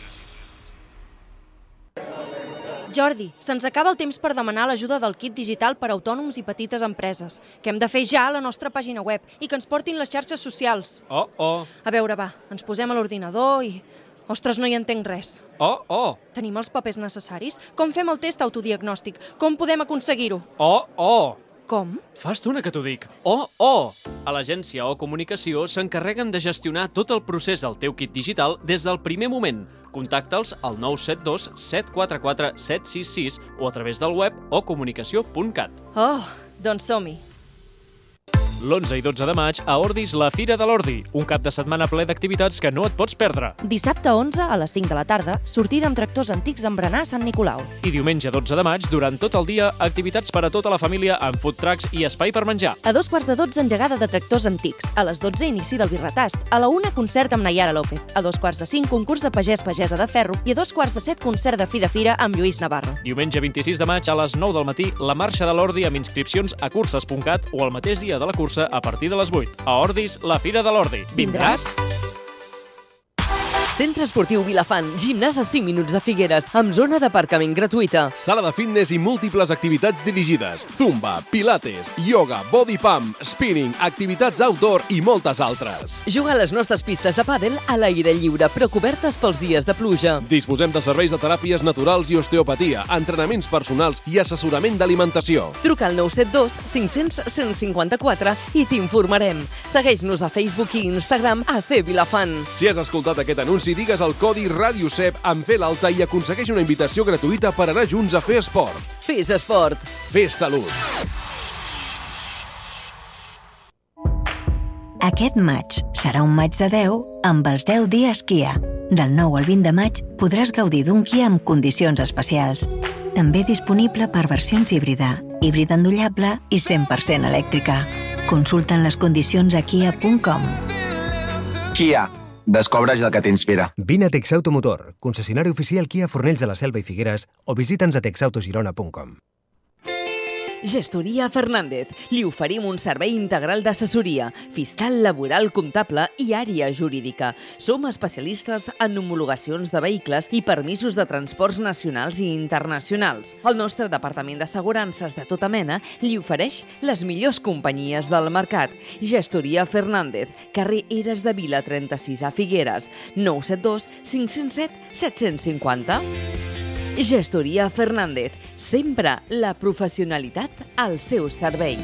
Jordi, se'ns acaba el temps per demanar l'ajuda del kit digital per a autònoms i petites empreses, que hem de fer ja a la nostra pàgina web i que ens portin les xarxes socials. Oh, oh, A veure, va, ens posem a l'ordinador i... Ostres, no hi entenc res. oh, oh, Tenim els papers necessaris? Com fem el test autodiagnòstic? Com podem aconseguir-ho? oh, oh. Com? Fa estona que t'ho dic. Oh, oh! A l'agència o comunicació s'encarreguen de gestionar tot el procés del teu kit digital des del primer moment. Contacta'ls al nou set dos set quatre quatre set sis sis o a través del web o comunicació punt cat. Oh, doncs som-hi. L'onze i dotze de maig a Ordis la Fira de l'Ordi, un cap de setmana ple d'activitats que no et pots perdre. Dissabte onze a les cinc de la tarda, sortida amb tractors antics amb berenar a Sant Nicolau. I diumenge dotze de maig, durant tot el dia, activitats per a tota la família amb food trucks i espai per menjar. A dos quarts de dotze, engegada de tractors antics. A les dotze, inici del birretast. A la una, concert amb Nayara López. A dos quarts de cinc, concurs de pagès-pagesa de ferro. I a dos quarts de set, concert de fi de fira amb Lluís Navarro. Diumenge vint-i-sis de maig a les nou del matí, la marxa de l'Ordi amb inscripcions a curses punt cat o el mateix dia de la cursa a partir de les vuit. A Ordis, la Fira de l'Ordi. Vindràs? Centre Esportiu Vilafant, gimnàs a cinc minuts de Figueres, amb zona d'aparcament gratuïta. Sala de fitness i múltiples activitats dirigides. Zumba, pilates, yoga, body pump, spinning, activitats outdoor i moltes altres. Juga a les nostres pistes de pàdel a l'aire lliure, però cobertes pels dies de pluja. Disposem de serveis de teràpies naturals i osteopatia, entrenaments personals i assessorament d'alimentació. Truca al nou set dos cinc cents cent cinquanta-quatre i t'informarem. Segueix-nos a Facebook i Instagram a C Vilafant. Si has escoltat aquest anunci, digues el codi RADIOCEP amb fer l'alta i aconsegueix una invitació gratuïta per anar junts a fer esport. Fes esport. Fes salut. Aquest maig serà un maig de deu amb els deu dies Kia. Del nou al vint de maig podràs gaudir d'un Kia amb condicions especials. També disponible per versions híbrida, híbrida endollable i cent per cent elèctrica. Consulta'n les condicions a kia punt com. Kia. Descobreix el que t'inspira. Vine a Texauto Motor, concessionari oficial Kia Fornells de la Selva i Figueres, o visita'ns a texautogirona punt com. Gestoria Fernández. Li oferim un servei integral d'assessoria, fiscal, laboral, comptable i àrea jurídica. Som especialistes en homologacions de vehicles i permisos de transports nacionals i internacionals. El nostre departament d'assegurances de tota mena li ofereix les millors companyies del mercat. Gestoria Fernández, carrer Eres de Vila trenta-sis a Figueres, nou set dos cinc zero set set cinquanta. Gestoria Fernández. Sempre la professionalitat al seu servei.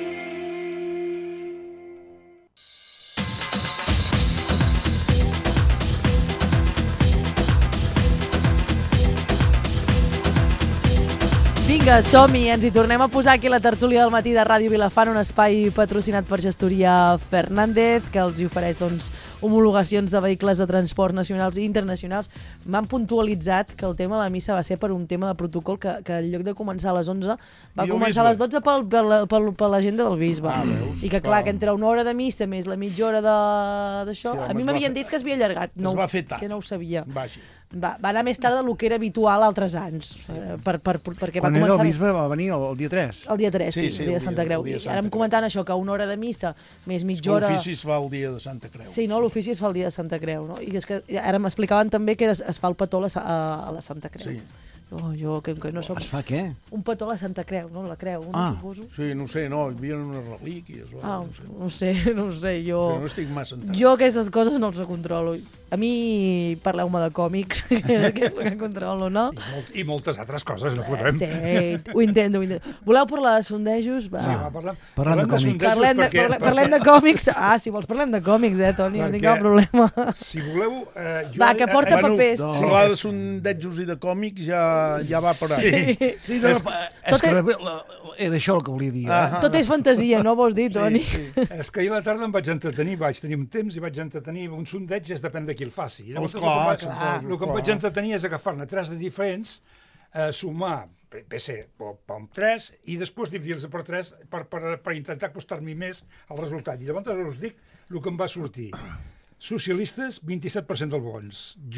Vinga, som-hi, ens hi tornem a posar aquí a la tertúlia del matí de Ràdio Vilafant, un espai patrocinat per Gestoria Fernández, que els hi ofereix doncs, homologacions de vehicles de transport nacionals i internacionals. M'han puntualitzat que el tema de la missa va ser per un tema de protocol, que, que en lloc de començar a les onze va començar a les dotze pel, per, per, per l'agenda del bisbe. Ah, veus, I que clar, clar, que entre una hora de missa més la mitja hora d'això, sí, a mi m'havien dit que es havia allargat. No, es va fer tard. Que no ho sabia. Vagi. Va, va anar més tard del que era habitual altres anys. Sí. Per, per, per, perquè Quan va era el bisbe va venir el, el dia tres. El dia tres, sí, sí, sí el dia de Santa Creu. I ara em comentant això, que una hora de missa més mitja hora... L'ofici es fa el dia de Santa Creu. Sí, no, l'ofici es fa el dia de Santa Creu. No? I és que ara m'explicaven també que es, es fa el petó a la, a la Santa Creu. Sí. Oh, jo, que, que no soc... Es fa què? Un petó a la Santa Creu, no? La creu, ah. no suposo. Sí, no sé, no, hi havia unes relíquies. O, ah, no sé, no sé, no sé, jo... O sigui, no estic massa entrat. Jo aquestes coses no les controlo. A mi parleu-me de còmics, que és el que controlo, no? I, molt, i moltes altres coses, no fotrem. Sí, ho intento, ho intento. Voleu parlar de sondejos? Va. Sí, va, parlem, parlem, parlem de còmics. Parlem de, perquè, parlem, parlem de còmics. Ah, si vols parlem de còmics, eh, Toni, no tinc cap problema. Si voleu... Eh, jo, va, que porta eh, papers. Bueno, parlar de sondejos i de còmics ja, ja va per ahí. Sí, sí no, és, és que era això el que volia dir. Eh? Tot és fantasia, no vols dir, Toni? Sí, sí. És que ahir a la tarda em vaig entretenir, vaig tenir un temps i vaig entretenir un sondeig, és depèn de qui el faci. Llavors, clar, el que, vaig, clar, el que em vaig entretenir és agafar-ne tres de diferents, eh, sumar P C per tres i després dividir-los per tres per, per, per intentar acostar-m'hi més al resultat. I llavors us dic el que em va sortir. Socialistes, vint-i-set per cent dels vots.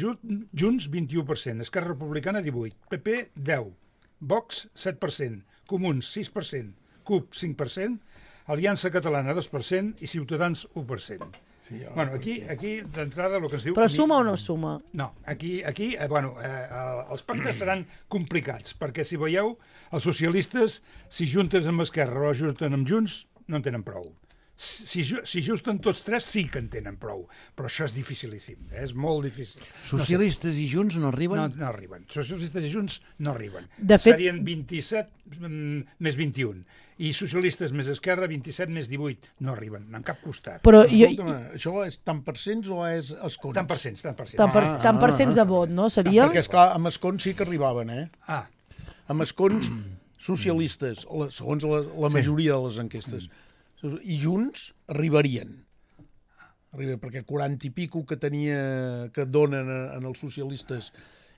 Junts, vint-i-u per cent. Esquerra Republicana, divuit. P P, deu. Vox, set per cent. Comuns, sis per cent. C U P, cinc per cent. Aliança Catalana, dos per cent. I Ciutadans, u per cent. Sí, ja, bueno, aquí, aquí d'entrada el que ens diu... Però suma o no suma? No, aquí, aquí eh, bueno, eh, els pactes seran complicats, perquè si veieu, els socialistes, si junten amb Esquerra o junten amb Junts, no en tenen prou. Si, si justen tots tres, sí que en tenen prou, però això és dificilíssim, eh? És molt difícil. Socialistes no sé. I Junts no arriben? No, no arriben. Socialistes i Junts no arriben. De fet... Serien vint-i-set mm, més vint-i-un. I socialistes més Esquerra, vint-i-set més divuit. No arriben, en cap costat. Però jo... Això és tant per cents o és escons? Tant per cents, tant per cents. Tant per, ah, tant per cents de vot, no? Seria... Perquè, esclar, amb escons sí que arribaven, eh? Ah. Amb escons socialistes, segons la, la majoria de les enquestes. I Junts arribarien. Arriba, perquè quaranta i pico que tenia que donen en els socialistes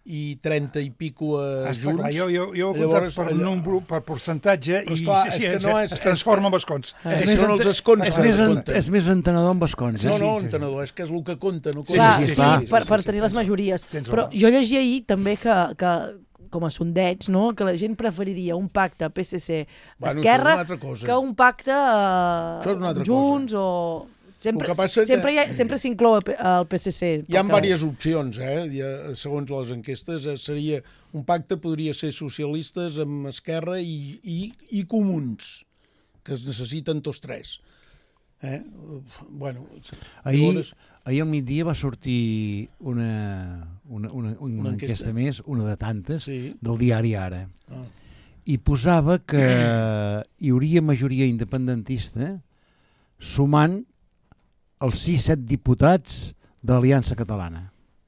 i trenta i pico a Junts. Clar, jo, jo, jo he llavors, per allò... número, per percentatge, i esclar, sí, sí, és no és, es transforma en escons. És, és, són els escons. És, més, en, és més entenedor amb escons. No, eh? no, sí, entenedor, sí. És que és el que compta. No clar, sí, sí, sí, sí, per, per tenir les majories. Però jo llegia ahir també que... que com a sondeig, no? Que la gent preferiria un pacte P S C-Esquerra bueno, que un pacte uh, Junts cosa. O... Sempre, sempre, que... sempre s'inclou el P S C. Hi ha diverses opcions, eh? Ha, segons les enquestes, seria un pacte podria ser socialistes amb Esquerra i, i, i comuns, que es necessiten tots tres. Eh? Bueno, ahir, llavors... ahir al migdia va sortir una, una, una, una, una enquesta més, una de tantes, sí. Del diari Ara. Ah. I posava que hi hauria majoria independentista sumant els sis set diputats de l'Aliança Catalana.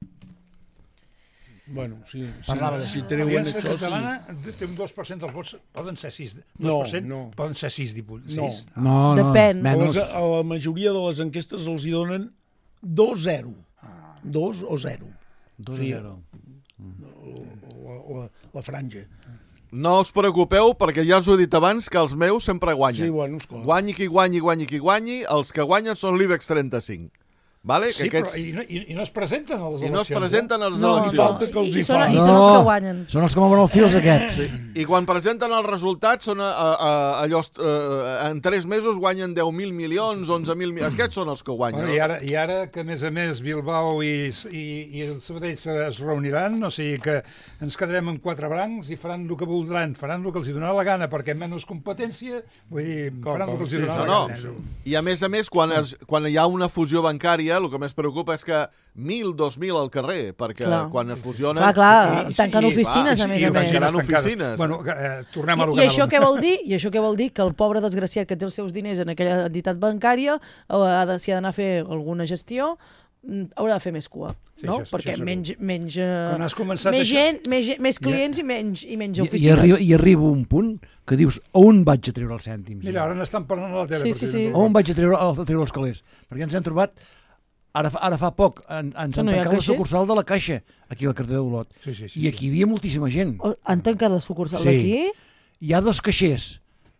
Bueno, sí, sí, Parlava si treuen això... L'Aliança Catalana sí. Té un dos per cent dels vots, poden ser sis. No, dos per cent no. Poden ser sis diputats. No, no, no. Depèn. A, les, a la majoria de les enquestes els hi donen dos zero. Ah. dos o zero. dos o zero. La, la, la franja. No us preocupeu, perquè ja us ho he dit abans, que els meus sempre guanyen. Sí, bueno, esclar. Guanyi qui guanyi, guanyi qui guanyi, els que guanyen són l'IBEX trenta-cinc. Vale? Sí, que aquests... però i no, i, i no es presenten a les I eleccions. no es presenten a les no, eleccions. No, que els i, hi són, fan. i són els que guanyen. Són els que mouen el fil, els aquests. Sí. I quan presenten els resultats, són a, a, allò, a, en tres mesos guanyen deu mil milions, onze mil milions. Aquests són els que guanyen. Bueno, i, ara, I ara que, a més a més, Bilbao i, i, i el Sabadell es reuniran, o sigui que ens quedarem en quatre brancs i faran el que voldran, faran el que els hi donarà la gana, perquè menys competència, vull dir, faran el que els hi donarà la gana. I a més a més, quan, es, quan hi ha una fusió bancària, dia el que més preocupa és que mil, dos mil al carrer, perquè clar. quan es fusionen... Clar, clar, tanquen oficines, a més a més. I tancaran oficines. Bueno, eh, tornem a I, i, això què vol dir? I això què vol dir? Que el pobre desgraciat que té els seus diners en aquella entitat bancària ha de, si ha d'anar a fer alguna gestió, haurà de fer més cua, sí, no? Això, perquè això menys, menys, uh, més, això... gent, més, gent, més clients ja. i menys, i menys oficines. I, i, arriba, I arriba un punt que dius, on vaig a treure els cèntims? Mira, ara n'estan parlant a la tele. Sí, sí, sí. On vaig a treure, a treure els calés? Perquè ens hem trobat, ara, ara fa poc, en, ens han no tancat la sucursal de la Caixa, aquí al carrer d'Olot. Sí, sí, sí, I aquí hi havia moltíssima gent. Han tancat la sucursal sí. d'aquí? Hi ha dos caixers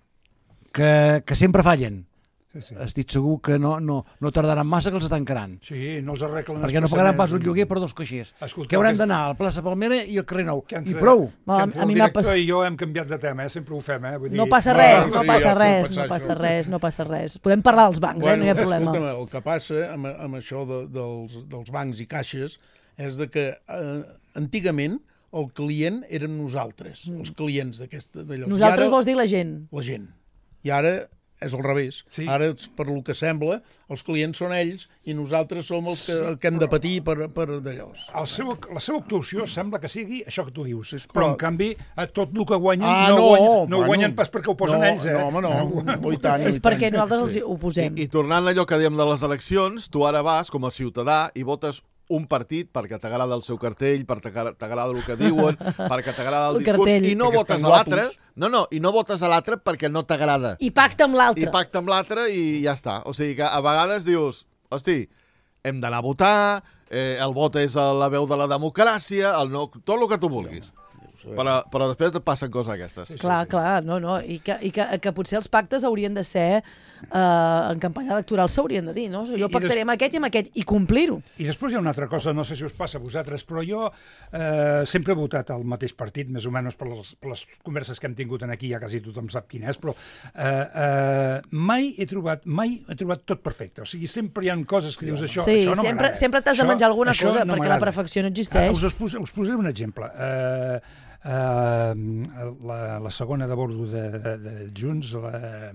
que, que sempre fallen. Sí, sí. Estic segur que no, no, no tardaran massa que els tancaran. Sí, no els arreglen. Perquè no pagaran pas un lloguer per dos caixers. Escolta, que hauran d'anar a la plaça Palmera i al carrer Nou. Entre, I prou. Que entre el director i jo hem canviat de tema, eh? Sempre ho fem. Eh? Vull dir... No passa res, no passa res, no passa res, no passa res. Podem parlar dels bancs, bueno, eh? No hi ha problema. Escolta'm, el que passa amb, amb això de, dels, dels bancs i caixes és de que eh, antigament el client eren nosaltres, mm. els clients d'aquesta... Nosaltres ara, vols dir la gent? La gent. I ara és al revés. Sí. Ara, per lo que sembla, els clients són ells i nosaltres som els que, el que hem de patir per, per d'allò. El seu, la seva actuació sembla que sigui això que tu dius, però, però en canvi tot el que guanyen ah, no, no, guanyen, no bueno, guanyen pas perquè ho posen no, ells. Eh? No, home, no. no. I tant, és i perquè tant. nosaltres els ho posem. I, I tornant a allò que dèiem de les eleccions, tu ara vas com a ciutadà i votes un partit perquè t'agrada el seu cartell, perquè t'agrada el que diuen, perquè t'agrada el, el discurs, cartell. I no perquè votes a l'altre, no, no, i no votes a l'altre perquè no t'agrada. I pacta amb l'altre. I pacta amb l'altre i ja està. O sigui que a vegades dius, hosti, hem d'anar a votar, eh, el vot és la veu de la democràcia, el no, tot el que tu vulguis. Però, però després et passen coses aquestes. Sí, clar, sí, sí. clar, no, no. I, que, i que, que potser els pactes haurien de ser eh, en campanya electoral s'haurien de dir, no? Jo pactaré amb aquest i amb aquest i complir-ho. I després hi ha una altra cosa, no sé si us passa a vosaltres, però jo eh, sempre he votat al mateix partit, més o menys per les, per les converses que hem tingut aquí, ja quasi tothom sap quin és, però eh, eh, mai he trobat mai he trobat tot perfecte. O sigui, sempre hi ha coses que dius això, sí, això no sempre, m'agrada. sempre t'has de menjar alguna això cosa, no perquè la perfecció no existeix. Uh, us, us, us posaré un exemple. Eh... Uh, Uh, la, la segona de bordo de, de, de Junts, la,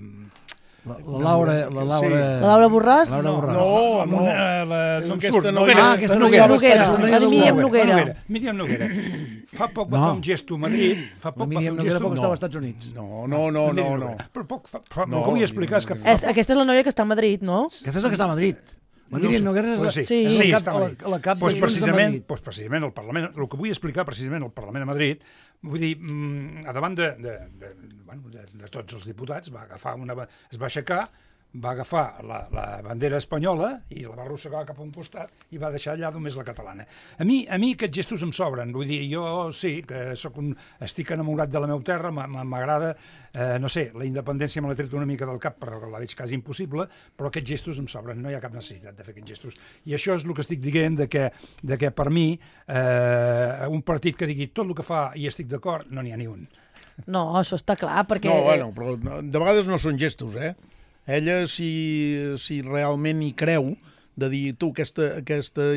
la, la Laura... La Laura, sí. la Laura Borràs? La Laura Borràs. No, no. Una, la, no aquesta no, Noguera. Ah, aquesta Noguera. Noguera. Noguera. La Míriam Noguera. Míriam Noguera. Fa poc va no. fer un gesto a Madrid. Fa poc la va fer un gesto... poc estava als Estats Units. No, no, no, no. no. Però poc fa, fa, no, el que vull explicar és que... És, aquesta és la noia que està a Madrid, no? Aquesta és la que està a Madrid. La Míriam no, Noguera és la, sí, sí, sí, la, cap, la, la cap pues de precisament, Madrid. Pues precisament el Parlament, el que vull explicar precisament al Parlament de Madrid, vull dir, a davant de, de, de, bueno, de, de tots els diputats, va agafar una, es va aixecar, va agafar la, la bandera espanyola i la va arrossegar cap a un costat i va deixar allà només la catalana. A mi, a mi aquests gestos em sobren, vull dir, jo sí, que soc un, estic enamorat de la meva terra, m'agrada, eh, no sé, la independència me l'ha tret una mica del cap, però la veig quasi impossible, però aquests gestos em sobren, no hi ha cap necessitat de fer aquests gestos. I això és el que estic dient, de que, de que per mi, eh, un partit que digui tot el que fa i estic d'acord, no n'hi ha ni un. No, això està clar, perquè... No, bueno, però de vegades no són gestos, eh? Ella, si, si realment hi creu, de dir, tu, aquesta, aquesta,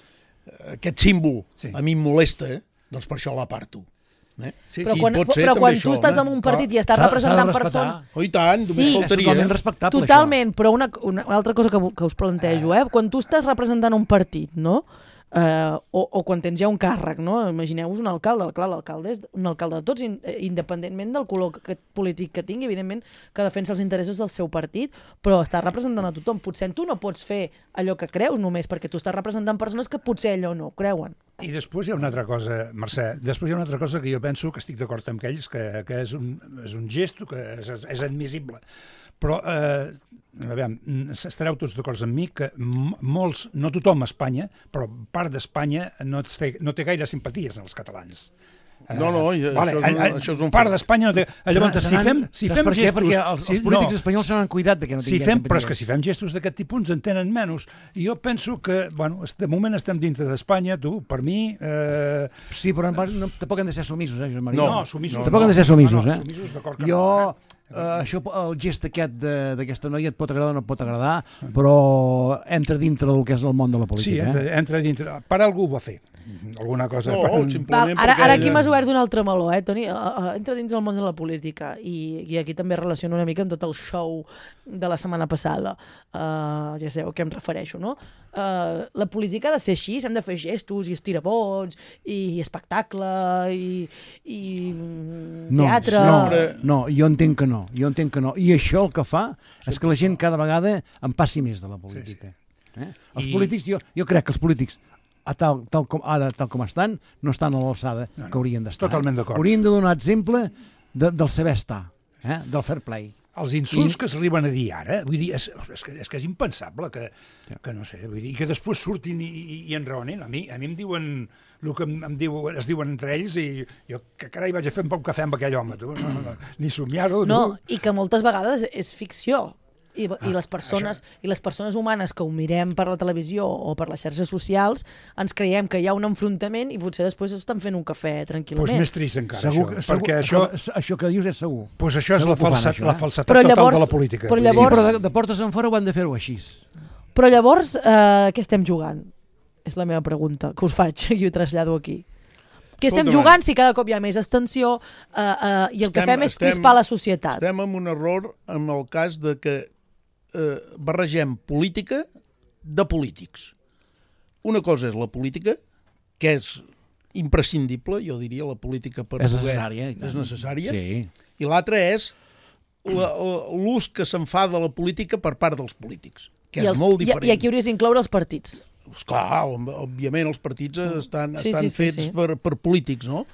aquest símbol sí. a mi em molesta, eh? Doncs per això l'aparto. Eh? Sí, però quan, ser, però quan tu estàs en un partit ah, i estàs representant persones... Oh, i tant, sí, faltaria. És totalment respectable, totalment, això. Però una, una altra cosa que, que us plantejo, eh? Quan tu estàs representant un partit, no?, Uh, o, o quan tens ja un càrrec, no? Imagineu-vos un alcalde, clar, l'alcalde és un alcalde de tots, independentment del color que, polític que tingui, evidentment que defensa els interessos del seu partit, però està representant a tothom. Potser tu no pots fer allò que creus només, perquè tu estàs representant persones que potser allò no creuen. I després hi ha una altra cosa, Mercè, després hi ha una altra cosa que jo penso que estic d'acord amb ells, que, que és, un, és un gest que és, és admissible. Però, eh, a veure, estareu tots d'acord amb mi que molts, no tothom a Espanya, però part d'Espanya no té, no té gaire simpaties en els catalans. No, no, això, vale, és, un, això és un part d'Espanya no té... Llavors, si fem, si fem per gestos... Perquè els, els polítics no, espanyols s'han cuidat de que no si tinguin fem, simpaties. Però és que si fem gestos d'aquest tipus ens entenen menys. I jo penso que, bueno, de moment estem dintre d'Espanya, tu, per mi... Eh... Sí, però no, tampoc han de ser sumissos, eh, Josep Maria? No, no sumissos. No, tampoc han de ser sumissos, no, no, eh? Sumissos, d'acord que jo... no, eh? Uh, això, el gest aquest d'aquesta noia et pot agradar o no et pot agradar, però entra dintre del que és el món de la política. Sí, entra, eh? entra dintre. Per algú ho va fer. Alguna cosa. No, per... simplement Va, ara, perquè... ara aquí m'has obert un altre meló, eh, Toni? Uh, uh, entra dins del món de la política i, i aquí també relaciono una mica amb tot el show de la setmana passada. Uh, ja sabeu a què em refereixo, no? Uh, la política ha de ser així, hem de fer gestos i estirabots i espectacle i, i no, teatre. No, no, jo entenc que no, jo entenc que no. I això el que fa és que la gent cada vegada en passi més de la política. Eh? Els I... polítics, jo, jo crec que els polítics a tal, tal com, ara, tal com estan, no estan a l'alçada no, no, que haurien d'estar. Totalment d'acord. Haurien de donar exemple de, del saber estar, eh? Del fair play. Els insults I... que s'arriben a dir ara, vull dir, és, és, que, és que és impensable que, que no sé, vull dir, que després surtin i, i, i enraonin. A mi, a mi em diuen el que em, em diu, es diuen entre ells i jo, que carai, vaig a fer un poc cafè amb aquell home, tu, no, no, no, ni somiar-ho. No, no, i que moltes vegades és ficció. I, ah, i, les persones, i les persones humanes que ho mirem per la televisió o per les xarxes socials ens creiem que hi ha un enfrontament i potser després estan fent un cafè tranquil·lament. Doncs més trist encara, segur, això. Segur, perquè això, això que dius és segur. Doncs això és segur la, falsa, això, la falsetat però total llavors, de la política. Però llavors, sí, però de, de portes en fora ho han de fer-ho així. Però llavors, eh, què estem jugant? És la meva pregunta, que us faig i ho trasllado aquí. Què estem jugant si cada cop hi ha més abstenció eh, eh, i el estem, que fem és estem, crispar la societat? Estem en un error en el cas de que eh, barregem política de polítics. Una cosa és la política, que és imprescindible, jo diria, la política per és poder... Necessària, és necessària. Sí. I l'altra és l'ús que se'n fa de la política per part dels polítics, que I és els, molt diferent. I aquí hauries d'incloure els partits. Esclar, òbviament els partits estan, sí, estan sí, fets sí, sí. Per, per polítics, no?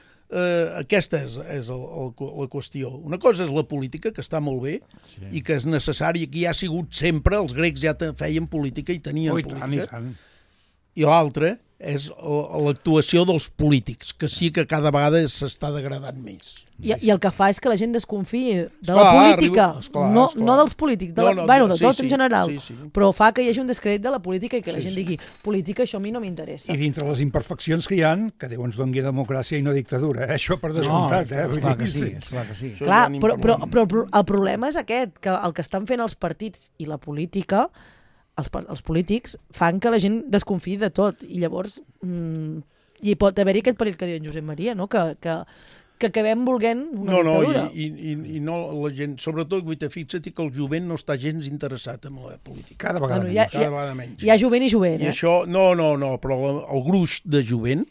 Eh, aquesta és, és el, el, la qüestió. Una cosa és la política, que està molt bé, sí. I que és necessària, que hi ha sigut sempre, els grecs ja feien política i tenien Ui, política. tant, tant. I l'altra és l'actuació dels polítics, que sí que cada vegada s'està degradant més. I, I el que fa és que la gent desconfiï de esclar, la política, arriba, esclar, no, esclar. no dels polítics, de la, no, no, bueno, de sí, tot sí, en general, sí, sí. però fa que hi hagi un descrèdit de la política i que la sí, gent sí. digui política, això a mi no m'interessa. I dintre les imperfeccions que hi ha, que Déu ens doni democràcia i no dictadura, eh? Això per descomptat. No, eh? Vull clar, dir, que sí, sí. Clar que sí. Clar, però, però, però, però el problema és aquest, que el que estan fent els partits i la política, els, els polítics, fan que la gent desconfiï de tot, i llavors mmm, hi pot haver-hi aquest perill que diu en Josep Maria, no? que, que, que acabem volent una no, no, dictadura. I, i, i no la gent, sobretot, guita, fixa't que el jovent no està gens interessat en la política. Cada vegada bueno, menys. Hi ha, Cada vegada menys. Hi ha jovent i jovent, I eh? això, no, no, no, però la, el gruix de jovent,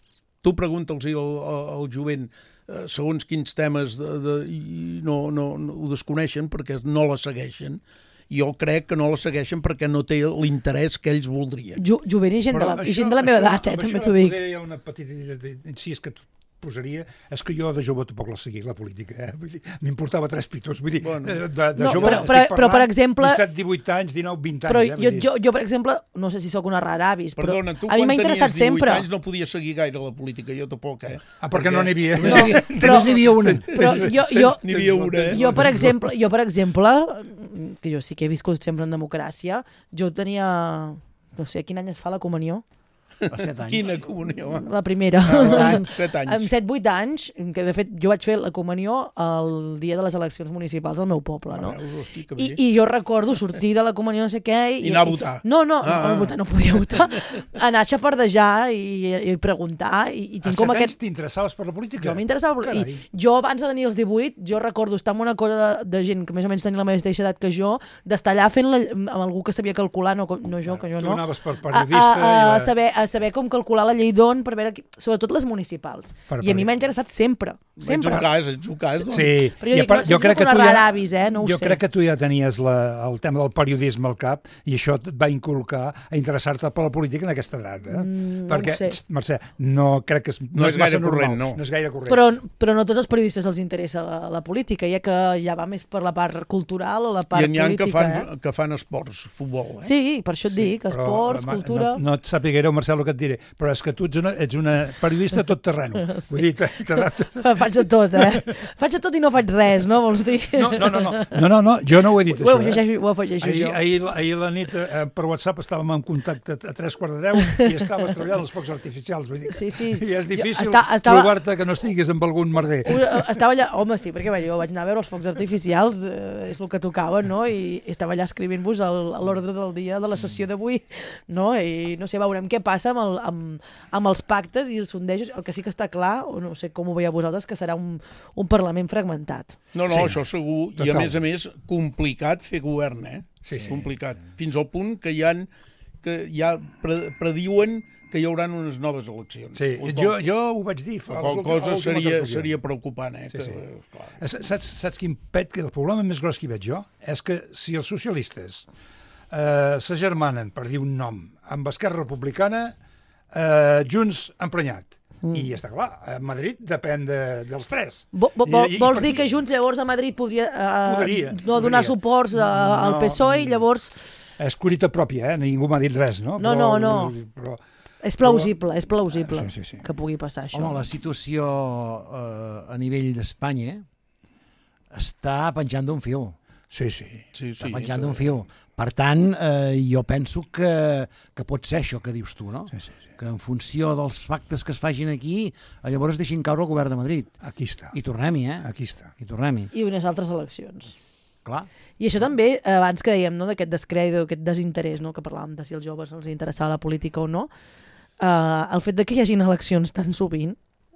tu pregunta'ls al, al jovent eh, segons quins temes de, de, i no, no, no ho desconeixen perquè no la segueixen. Jo crec que no la segueixen perquè no té l'interès que ells voldrien. Jo, jovent i gent, de la, això, i gent de la meva edat, eh, també t'ho dic. Hi ha una petita incís que posaria, és que jo de jove tampoc la seguia, la política, eh? Vull dir, m'importava tres pitos, vull dir, bueno, de, de no, jove però, però, però, per exemple... disset, divuit anys, dinou, vint anys. Però eh? jo, jo, jo, per exemple, no sé si sóc una rara avis, però Perdona, tu a mi m'ha interessat sempre. anys no podies seguir gaire la política, jo tampoc, eh? Ah, perquè, perquè... no n'hi havia. No, però n'hi havia una. Però jo, jo, n'hi havia una, eh? jo, per exemple, jo, per exemple, que jo sí que he viscut sempre en democràcia, jo tenia, no sé, quin any es fa la comunió? A set anys. Quina comunió? La primera. Ah, set anys. Amb set, vuit anys, que de fet jo vaig fer la comunió el dia de les eleccions municipals al meu poble, no? Ah, veus, hosti, I, I jo recordo sortir de la comunió no sé què... I, I anar a votar. No, no, ah, no, no, votar, no podia votar. Anar a xafardejar i, i preguntar. I, i tinc a com set aquest... anys t'interessaves per la política? Jo m'interessava. I jo, abans de tenir els divuit, jo recordo estar amb una cosa de, de gent que més o menys tenia la mateixa edat que jo, d'estar allà fent la, amb algú que sabia calcular, no, no jo, que jo no. Tu anaves per periodista... A, a, a, i... saber, a saber com calcular la llei d'on per veure, qui, sobretot les municipals. Per, I a mi m'ha interessat sempre. Sempre. Ets un cas, ets un cas. Doncs. Sí. Però jo dic, no sé jo si crec soc una que tu rara ja, avis, eh? No ho jo sé. crec que tu ja tenies la, el tema del periodisme al cap i això et va inculcar a interessar-te per la política en aquesta edat. Eh? Mm, Perquè, no ho sé. Mercè, no crec que és, no, no és, és gaire massa corrent, normal, no. no és gaire corrent. Però, però no tots els periodistes els interessa la, la política, ja que ja va més per la part cultural o la part política. I n'hi ha política. que fan, eh? que fan esports, futbol. Eh? Sí, per això et sí, dic, esports, però, cultura... No, no et sapiguereu, Marcel, el que et diré, però és que tu ets una, ets una periodista tot terreno. Sí. Vull dir, faig de tot, eh? Faig de tot i no faig res, no? Vols dir? No, no, no, no, no, no, no jo no ho he dit, ho això. Afegeixo, eh? Ho afegeixo ahir, jo. Ahir, ahir la nit eh, per WhatsApp estàvem en contacte a tres quarts de deu i estaves treballant els focs artificials. Vull dir, sí, sí. I és difícil Està, estava... trobar-te que no estiguis amb algun merder. Estava allà, home, sí, perquè jo vaig anar a veure els focs artificials, eh, és el que tocava, no? I estava allà escrivint-vos l'ordre del dia de la sessió d'avui, no? I no sé, veurem què passa amb, el, amb, amb els pactes i els sondejos. El que sí que està clar, o no sé com ho veieu vosaltres, que serà un, un Parlament fragmentat. No, no, sí, això segur. total. I a més a més, complicat fer govern, eh? Sí, sí. Complicat. Fins al punt que hi ha que ja prediuen que hi haurà unes noves eleccions. Sí, jo, jo ho vaig dir. Qual cosa seria, seria preocupant, eh? Sí, sí. Que, saps, saps quin pet, que el problema més gros que hi veig jo és que si els socialistes eh, s'agermanen, per dir un nom, amb Esquerra Republicana, eh, Junts emprenyat. Mm. I està clar, a Madrid depèn de, dels tres. Vo, vo, I, vols i dir que Junts llavors a Madrid podria, eh, podria no donar podria. suports a, al no, P S O E i llavors... És curita pròpia, eh? Ningú m'ha dit res, no? No, però, no, no. Però, és plausible, és plausible sí, sí, sí. que pugui passar això. Home, la situació eh, a nivell d'Espanya està penjant d'un fil. Sí, sí. sí està sí, penjant d'un fil. Per tant, eh, jo penso que, que pot ser això que dius tu, no? Sí, sí, sí. Que en funció dels factes que es facin aquí, llavors deixin caure el govern de Madrid. Aquí està. I tornem-hi, eh? Aquí està. I tornem-hi. I unes altres eleccions. Clar. I això també, abans que dèiem, no, d'aquest descrèdit, aquest desinterès, no, que parlàvem de si als joves els interessava la política o no, Uh, el fet de que hi hagin eleccions tan sovint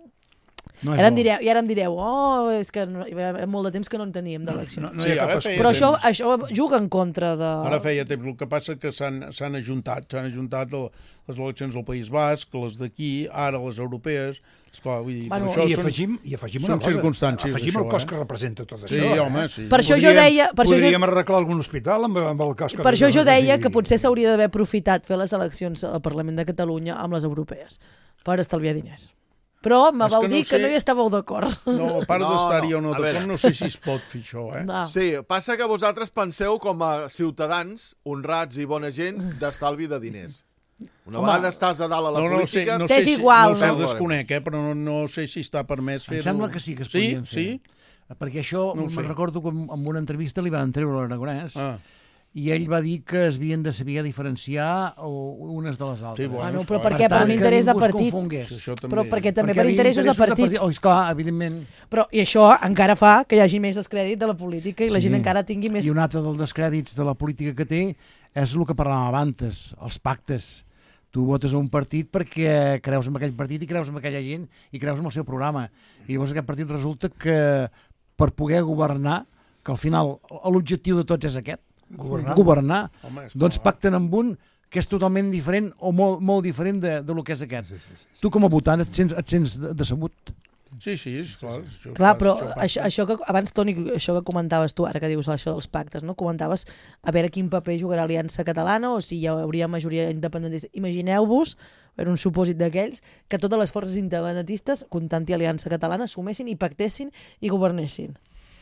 no ara em direu, i ara em direu oh, és que no, hi ha molt de temps que no en teníem d'eleccions. No, no, no sí, però això, això juga en contra de... Ara feia temps, el que passa que s'han ajuntat, s'han ajuntat les eleccions del País Basc, les d'aquí, ara les europees. Esclar, vull dir, bueno, això i són, afegim, i afegim una cosa, afegim això, el cost eh? que representa tot sí, això. Home, eh? sí. Per això podríem, jo deia... Per podríem això... arreglar algun hospital amb, amb el cost que... Per això jo deia que potser s'hauria d'haver aprofitat fer les eleccions al Parlament de Catalunya amb les europees, per estalviar diners. Però me vau dir que no hi estàveu d'acord. No, a part d'estar-hi o no d'acord, no sé si es pot fer això, eh? No. Sí, passa que vosaltres penseu com a ciutadans honrats i bona gent d'estalvi de diners. Una Home, vegada estàs a dalt a la no, no política... Sé, no T'és sé igual, si, no? no? No ho desconec, eh? Però no, no sé si està permès fer-ho. Em sembla que sí que es sí? podien fer. Sí? Perquè això, no me'n recordo que en una entrevista li van treure l'Aragonès, ah. i ell va dir que es havien de saber diferenciar unes de les altres. Sí, bueno, bueno, però per què? Per un interès de partit. Sí, però perquè també perquè per interessos de partit. De partit. Oh, esclar, evidentment. Però, i això encara fa que hi hagi més descrèdit de la política i sí. la gent encara tingui més... I un altre dels descrèdits de la política que té és el que parlàvem abans, els pactes. Tu votes a un partit perquè creus en aquell partit i creus en aquella gent i creus en el seu programa. I llavors aquest partit resulta que per poder governar, que al final l'objectiu de tots és aquest, governar, governar Home, doncs pacten amb un que és totalment diferent o molt, molt diferent de, de lo que és aquest. Sí, sí, sí, sí. Tu com a votant et sents, et sents decebut. Sí, sí, és clar. Això clar, però això, això que abans, Toni, això que comentaves tu, ara que dius això dels pactes, no? Comentaves a veure quin paper jugarà Aliança Catalana o si hi hauria majoria independentista. Imagineu-vos, per un supòsit d'aquells, que totes les forces independentistes, comptant-hi Aliança Catalana, sumessin i pactessin i governessin.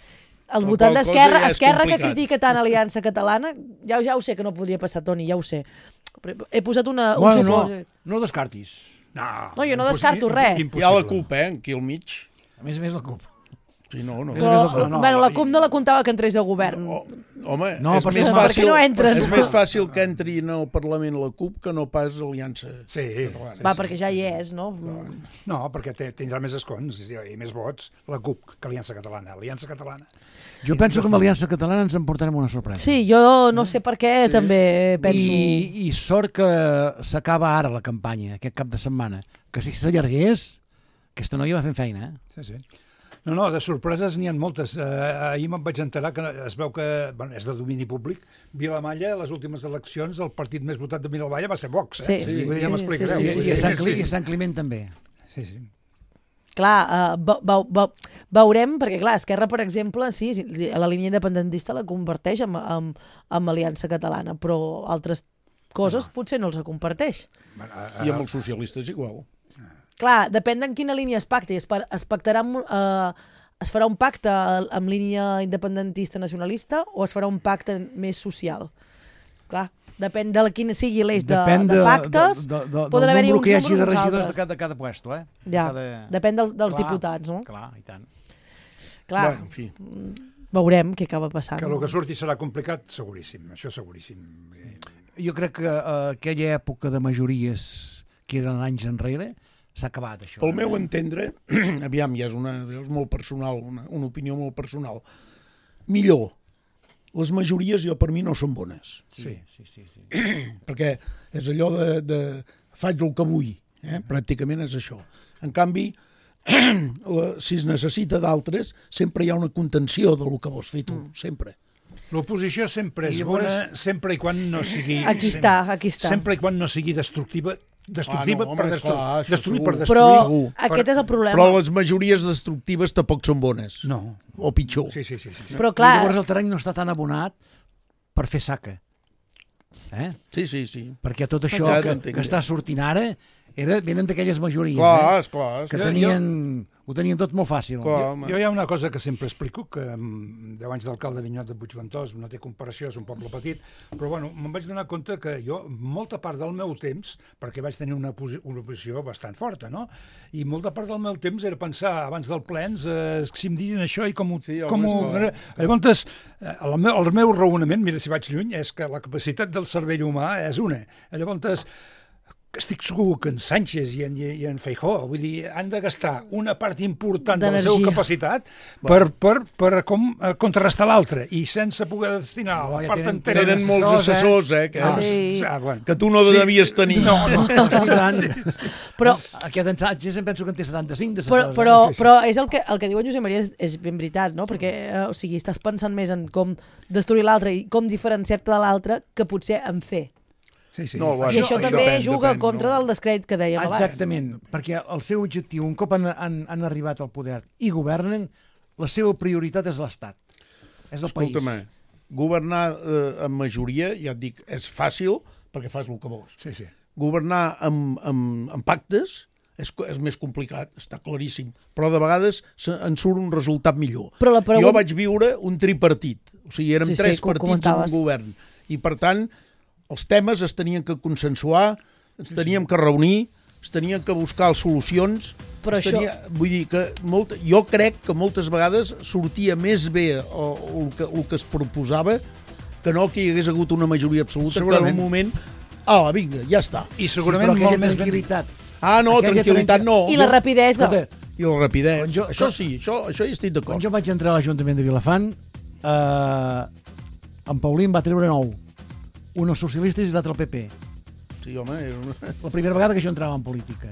El no, votant d'Esquerra, ja Esquerra que critica tant Aliança Catalana, ja, ja ho sé que no podria passar, Toni, ja ho sé. He posat una, un bueno, supòsit. No, no descartis. No, no, jo no descarto res. Hi ha la CUP, eh, aquí al mig. A més a més la CUP. Sí, no, no. Però, no, no, bueno, la CUP no la comptava que entrés a govern. No, home, no, és, més no, fàcil, no entres, és no? més fàcil que entri al Parlament la CUP que no pas Aliança. Sí, Catalana. Va, perquè ja hi és, no? No, perquè tindrà més escons i més vots la CUP que Aliança Catalana. Aliança Catalana. Jo penso que amb Aliança Catalana ens en portarem una sorpresa. Sí, jo no sé per què sí. també penso... I, I sort que s'acaba ara la campanya, aquest cap de setmana. Que si s'allargués, aquesta noia va fent feina, eh? Sí, sí. No, no, de sorpreses n'hi ha moltes. Uh, ahir me'n vaig enterar que es veu que, bueno, és de domini públic, Vilamalla, les últimes eleccions, el partit més votat de Vilamalla va ser Vox, eh? Sí, sí, sí, ja m'explicareu. Sí, sí, sí, sí. I, a Sant Cli i a Sant Climent també. Sí, sí. Clar, uh, ve, ve, veurem, perquè clar, Esquerra, per exemple, sí, la línia independentista la comparteix amb, amb, amb Aliança Catalana, però altres coses no. potser no els comparteix. Bueno, uh, uh, I amb els socialistes igual. Clar, depèn en quina línia es pacti. Es, es pactarà amb, eh, es farà un pacte amb línia independentista nacionalista o es farà un pacte més social? Clar, depèn de quin sigui l'eix de, de, de pactes. De, de, de, poden haver-hi uns que hi hagi números de regidors altres. de cada, de cada puesto, eh? Ja, cada... depèn del, dels clar, diputats, no? Clar, i tant. Clar, bueno, en fi. Veurem què acaba passant. Que el que surti serà complicat, seguríssim, això seguríssim. Jo crec que uh, aquella època de majories que eren anys enrere s'ha acabat, això. Pel meu entendre, aviam, ja és una molt personal, una, una opinió molt personal, millor, les majories jo per mi no són bones. Sí, sí, sí. sí. Perquè és allò de, de faig el que vull, eh? Pràcticament és això. En canvi, la, si es necessita d'altres, sempre hi ha una contenció del que vols fer tu, sempre. L'oposició sempre és bona, sempre i quan no sigui... Aquí està, aquí està. Sempre i quan no sigui destructiva, destructiva ah, no, per home, destruir. Clar, destruir per destruir. Però segur. aquest és el problema. Però les majories destructives tampoc són bones. No. O pitjor. Sí, sí, sí. sí. Però clar... I llavors el terreny no està tan abonat per fer saca. Eh? Sí, sí, sí. Perquè tot això ja que, que està sortint ara era, venen d'aquelles majories clar, eh? Esclar, que tenien, ho tenien tot molt fàcil. Clar, jo, jo hi ha una cosa que sempre explico, que amb deu anys d'alcalde Vinyot de Puigventós no té comparació, és un poble petit, però bueno, me'n vaig donar compte que jo, molta part del meu temps, perquè vaig tenir una, una posició bastant forta, no? I molta part del meu temps era pensar, abans del plens, eh, si em dirien això i com ho... Sí, home, com ho llavors, el meu, el meu raonament, mira si vaig lluny, és que la capacitat del cervell humà és una. Llavors, estic segur que en Sánchez i en, i en Feijóo, vull dir, han de gastar una part important de la seva capacitat per, per, per com, eh, contrarrestar l'altre, i sense poder destinar a la ja part tenen, entera... Tenen molts assessors, eh? Que, sí. ah, bueno. que tu no sí. devies tenir. No, no. Sí. Però, aquest en Sánchez em penso que en té setanta-cinc d'assessors. Però, però, eh? sí, sí. però és el que, el que diu en Josep Maria és, és ben veritat, no? Perquè eh, o sigui, estàs pensant més en com destruir l'altre i com diferenciar-te de l'altre que potser en fer. Sí, sí. No, bueno, I això, això també depèn, juga depèn, contra no. del descrèdit que dèiem abans. Exactament, perquè el seu objectiu, un cop han, han, han arribat al poder i governen, la seva prioritat és l'Estat, és el Escolta-me, país. Governar eh, amb majoria, ja et dic, és fàcil perquè fas el que vols. Sí, sí. Governar amb, amb, amb pactes és, és més complicat, està claríssim, però de vegades en surt un resultat millor. Però la pregunta... Jo vaig viure un tripartit, o sigui, érem sí, tres sí, partits en un govern, i per tant els temes es tenien que consensuar, ens teníem que reunir, es tenien que buscar solucions. Però això... tenia, vull dir que molt, jo crec que moltes vegades sortia més bé el, el, que, el que es proposava que no que hi hagués hagut una majoria absoluta, que en un moment, ah, vinga, ja està. I segurament sí, molt més tranquil·litat. Ah, no, aquella tranquil·litat no. I la rapidesa. I la rapidesa. Jo, això sí, això, això hi estic d'acord. Quan jo vaig entrar a l'Ajuntament de Vilafant, eh, en Paulín va treure nou. Un als socialistes i l'altre al P P. Sí, home, era una... La primera vegada que jo entrava en política.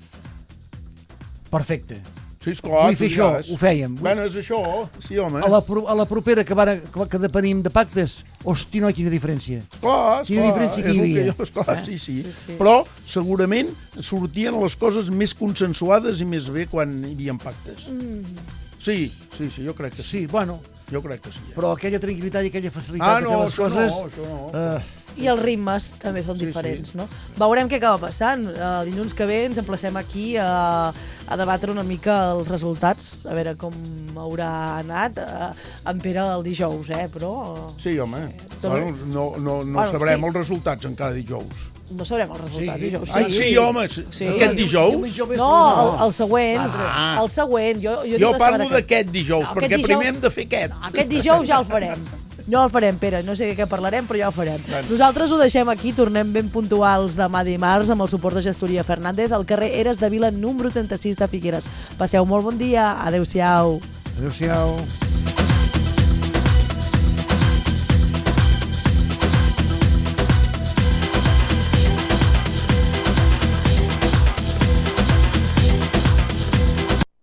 Perfecte. Sí, esclar. Vull fer això, ho fèiem. Bueno, és això, sí, home. A la, a la propera que, vara, que depenim de pactes, hosti, no, quina diferència. Esclar, quina esclar, diferència que hi havia. Jo, esclar, eh? sí, sí. sí, sí. Però, segurament, sortien les coses més consensuades i més bé quan hi havia pactes. Mm. Sí, sí, sí, jo crec que sí. Sí, bueno... Jo crec que sí. Ja. Però aquella tranquil·litat i aquella facilitat ah, no, de fer les coses... No, això no. Uh, I els ritmes també són sí, diferents, sí. no? Veurem què acaba passant. El dilluns que ve ens emplacem aquí a, a debatre una mica els resultats, a veure com haurà anat uh, en Pere el dijous, eh? Però... Sí, home. Tot... Bueno, no no, no bueno, sabrem sí. els resultats encara dijous. No sabrem els resultats sí. dijous. Sí, Ai, sí, home, sí. aquest dijous? No, el, el següent. Ah. El següent. Jo, jo, jo parlo d'aquest dijous, no, perquè dijous... primer hem de fer aquest. No, aquest dijous ja el farem. No el farem, Pere, no sé què parlarem, però ja el farem. Bueno. Nosaltres ho deixem aquí, tornem ben puntuals demà dimarts amb el suport de Gestoria Fernández al carrer Eres de Vila número trenta-sis de Figueres. Passeu molt bon dia, adeu-siau. Adeu-siau.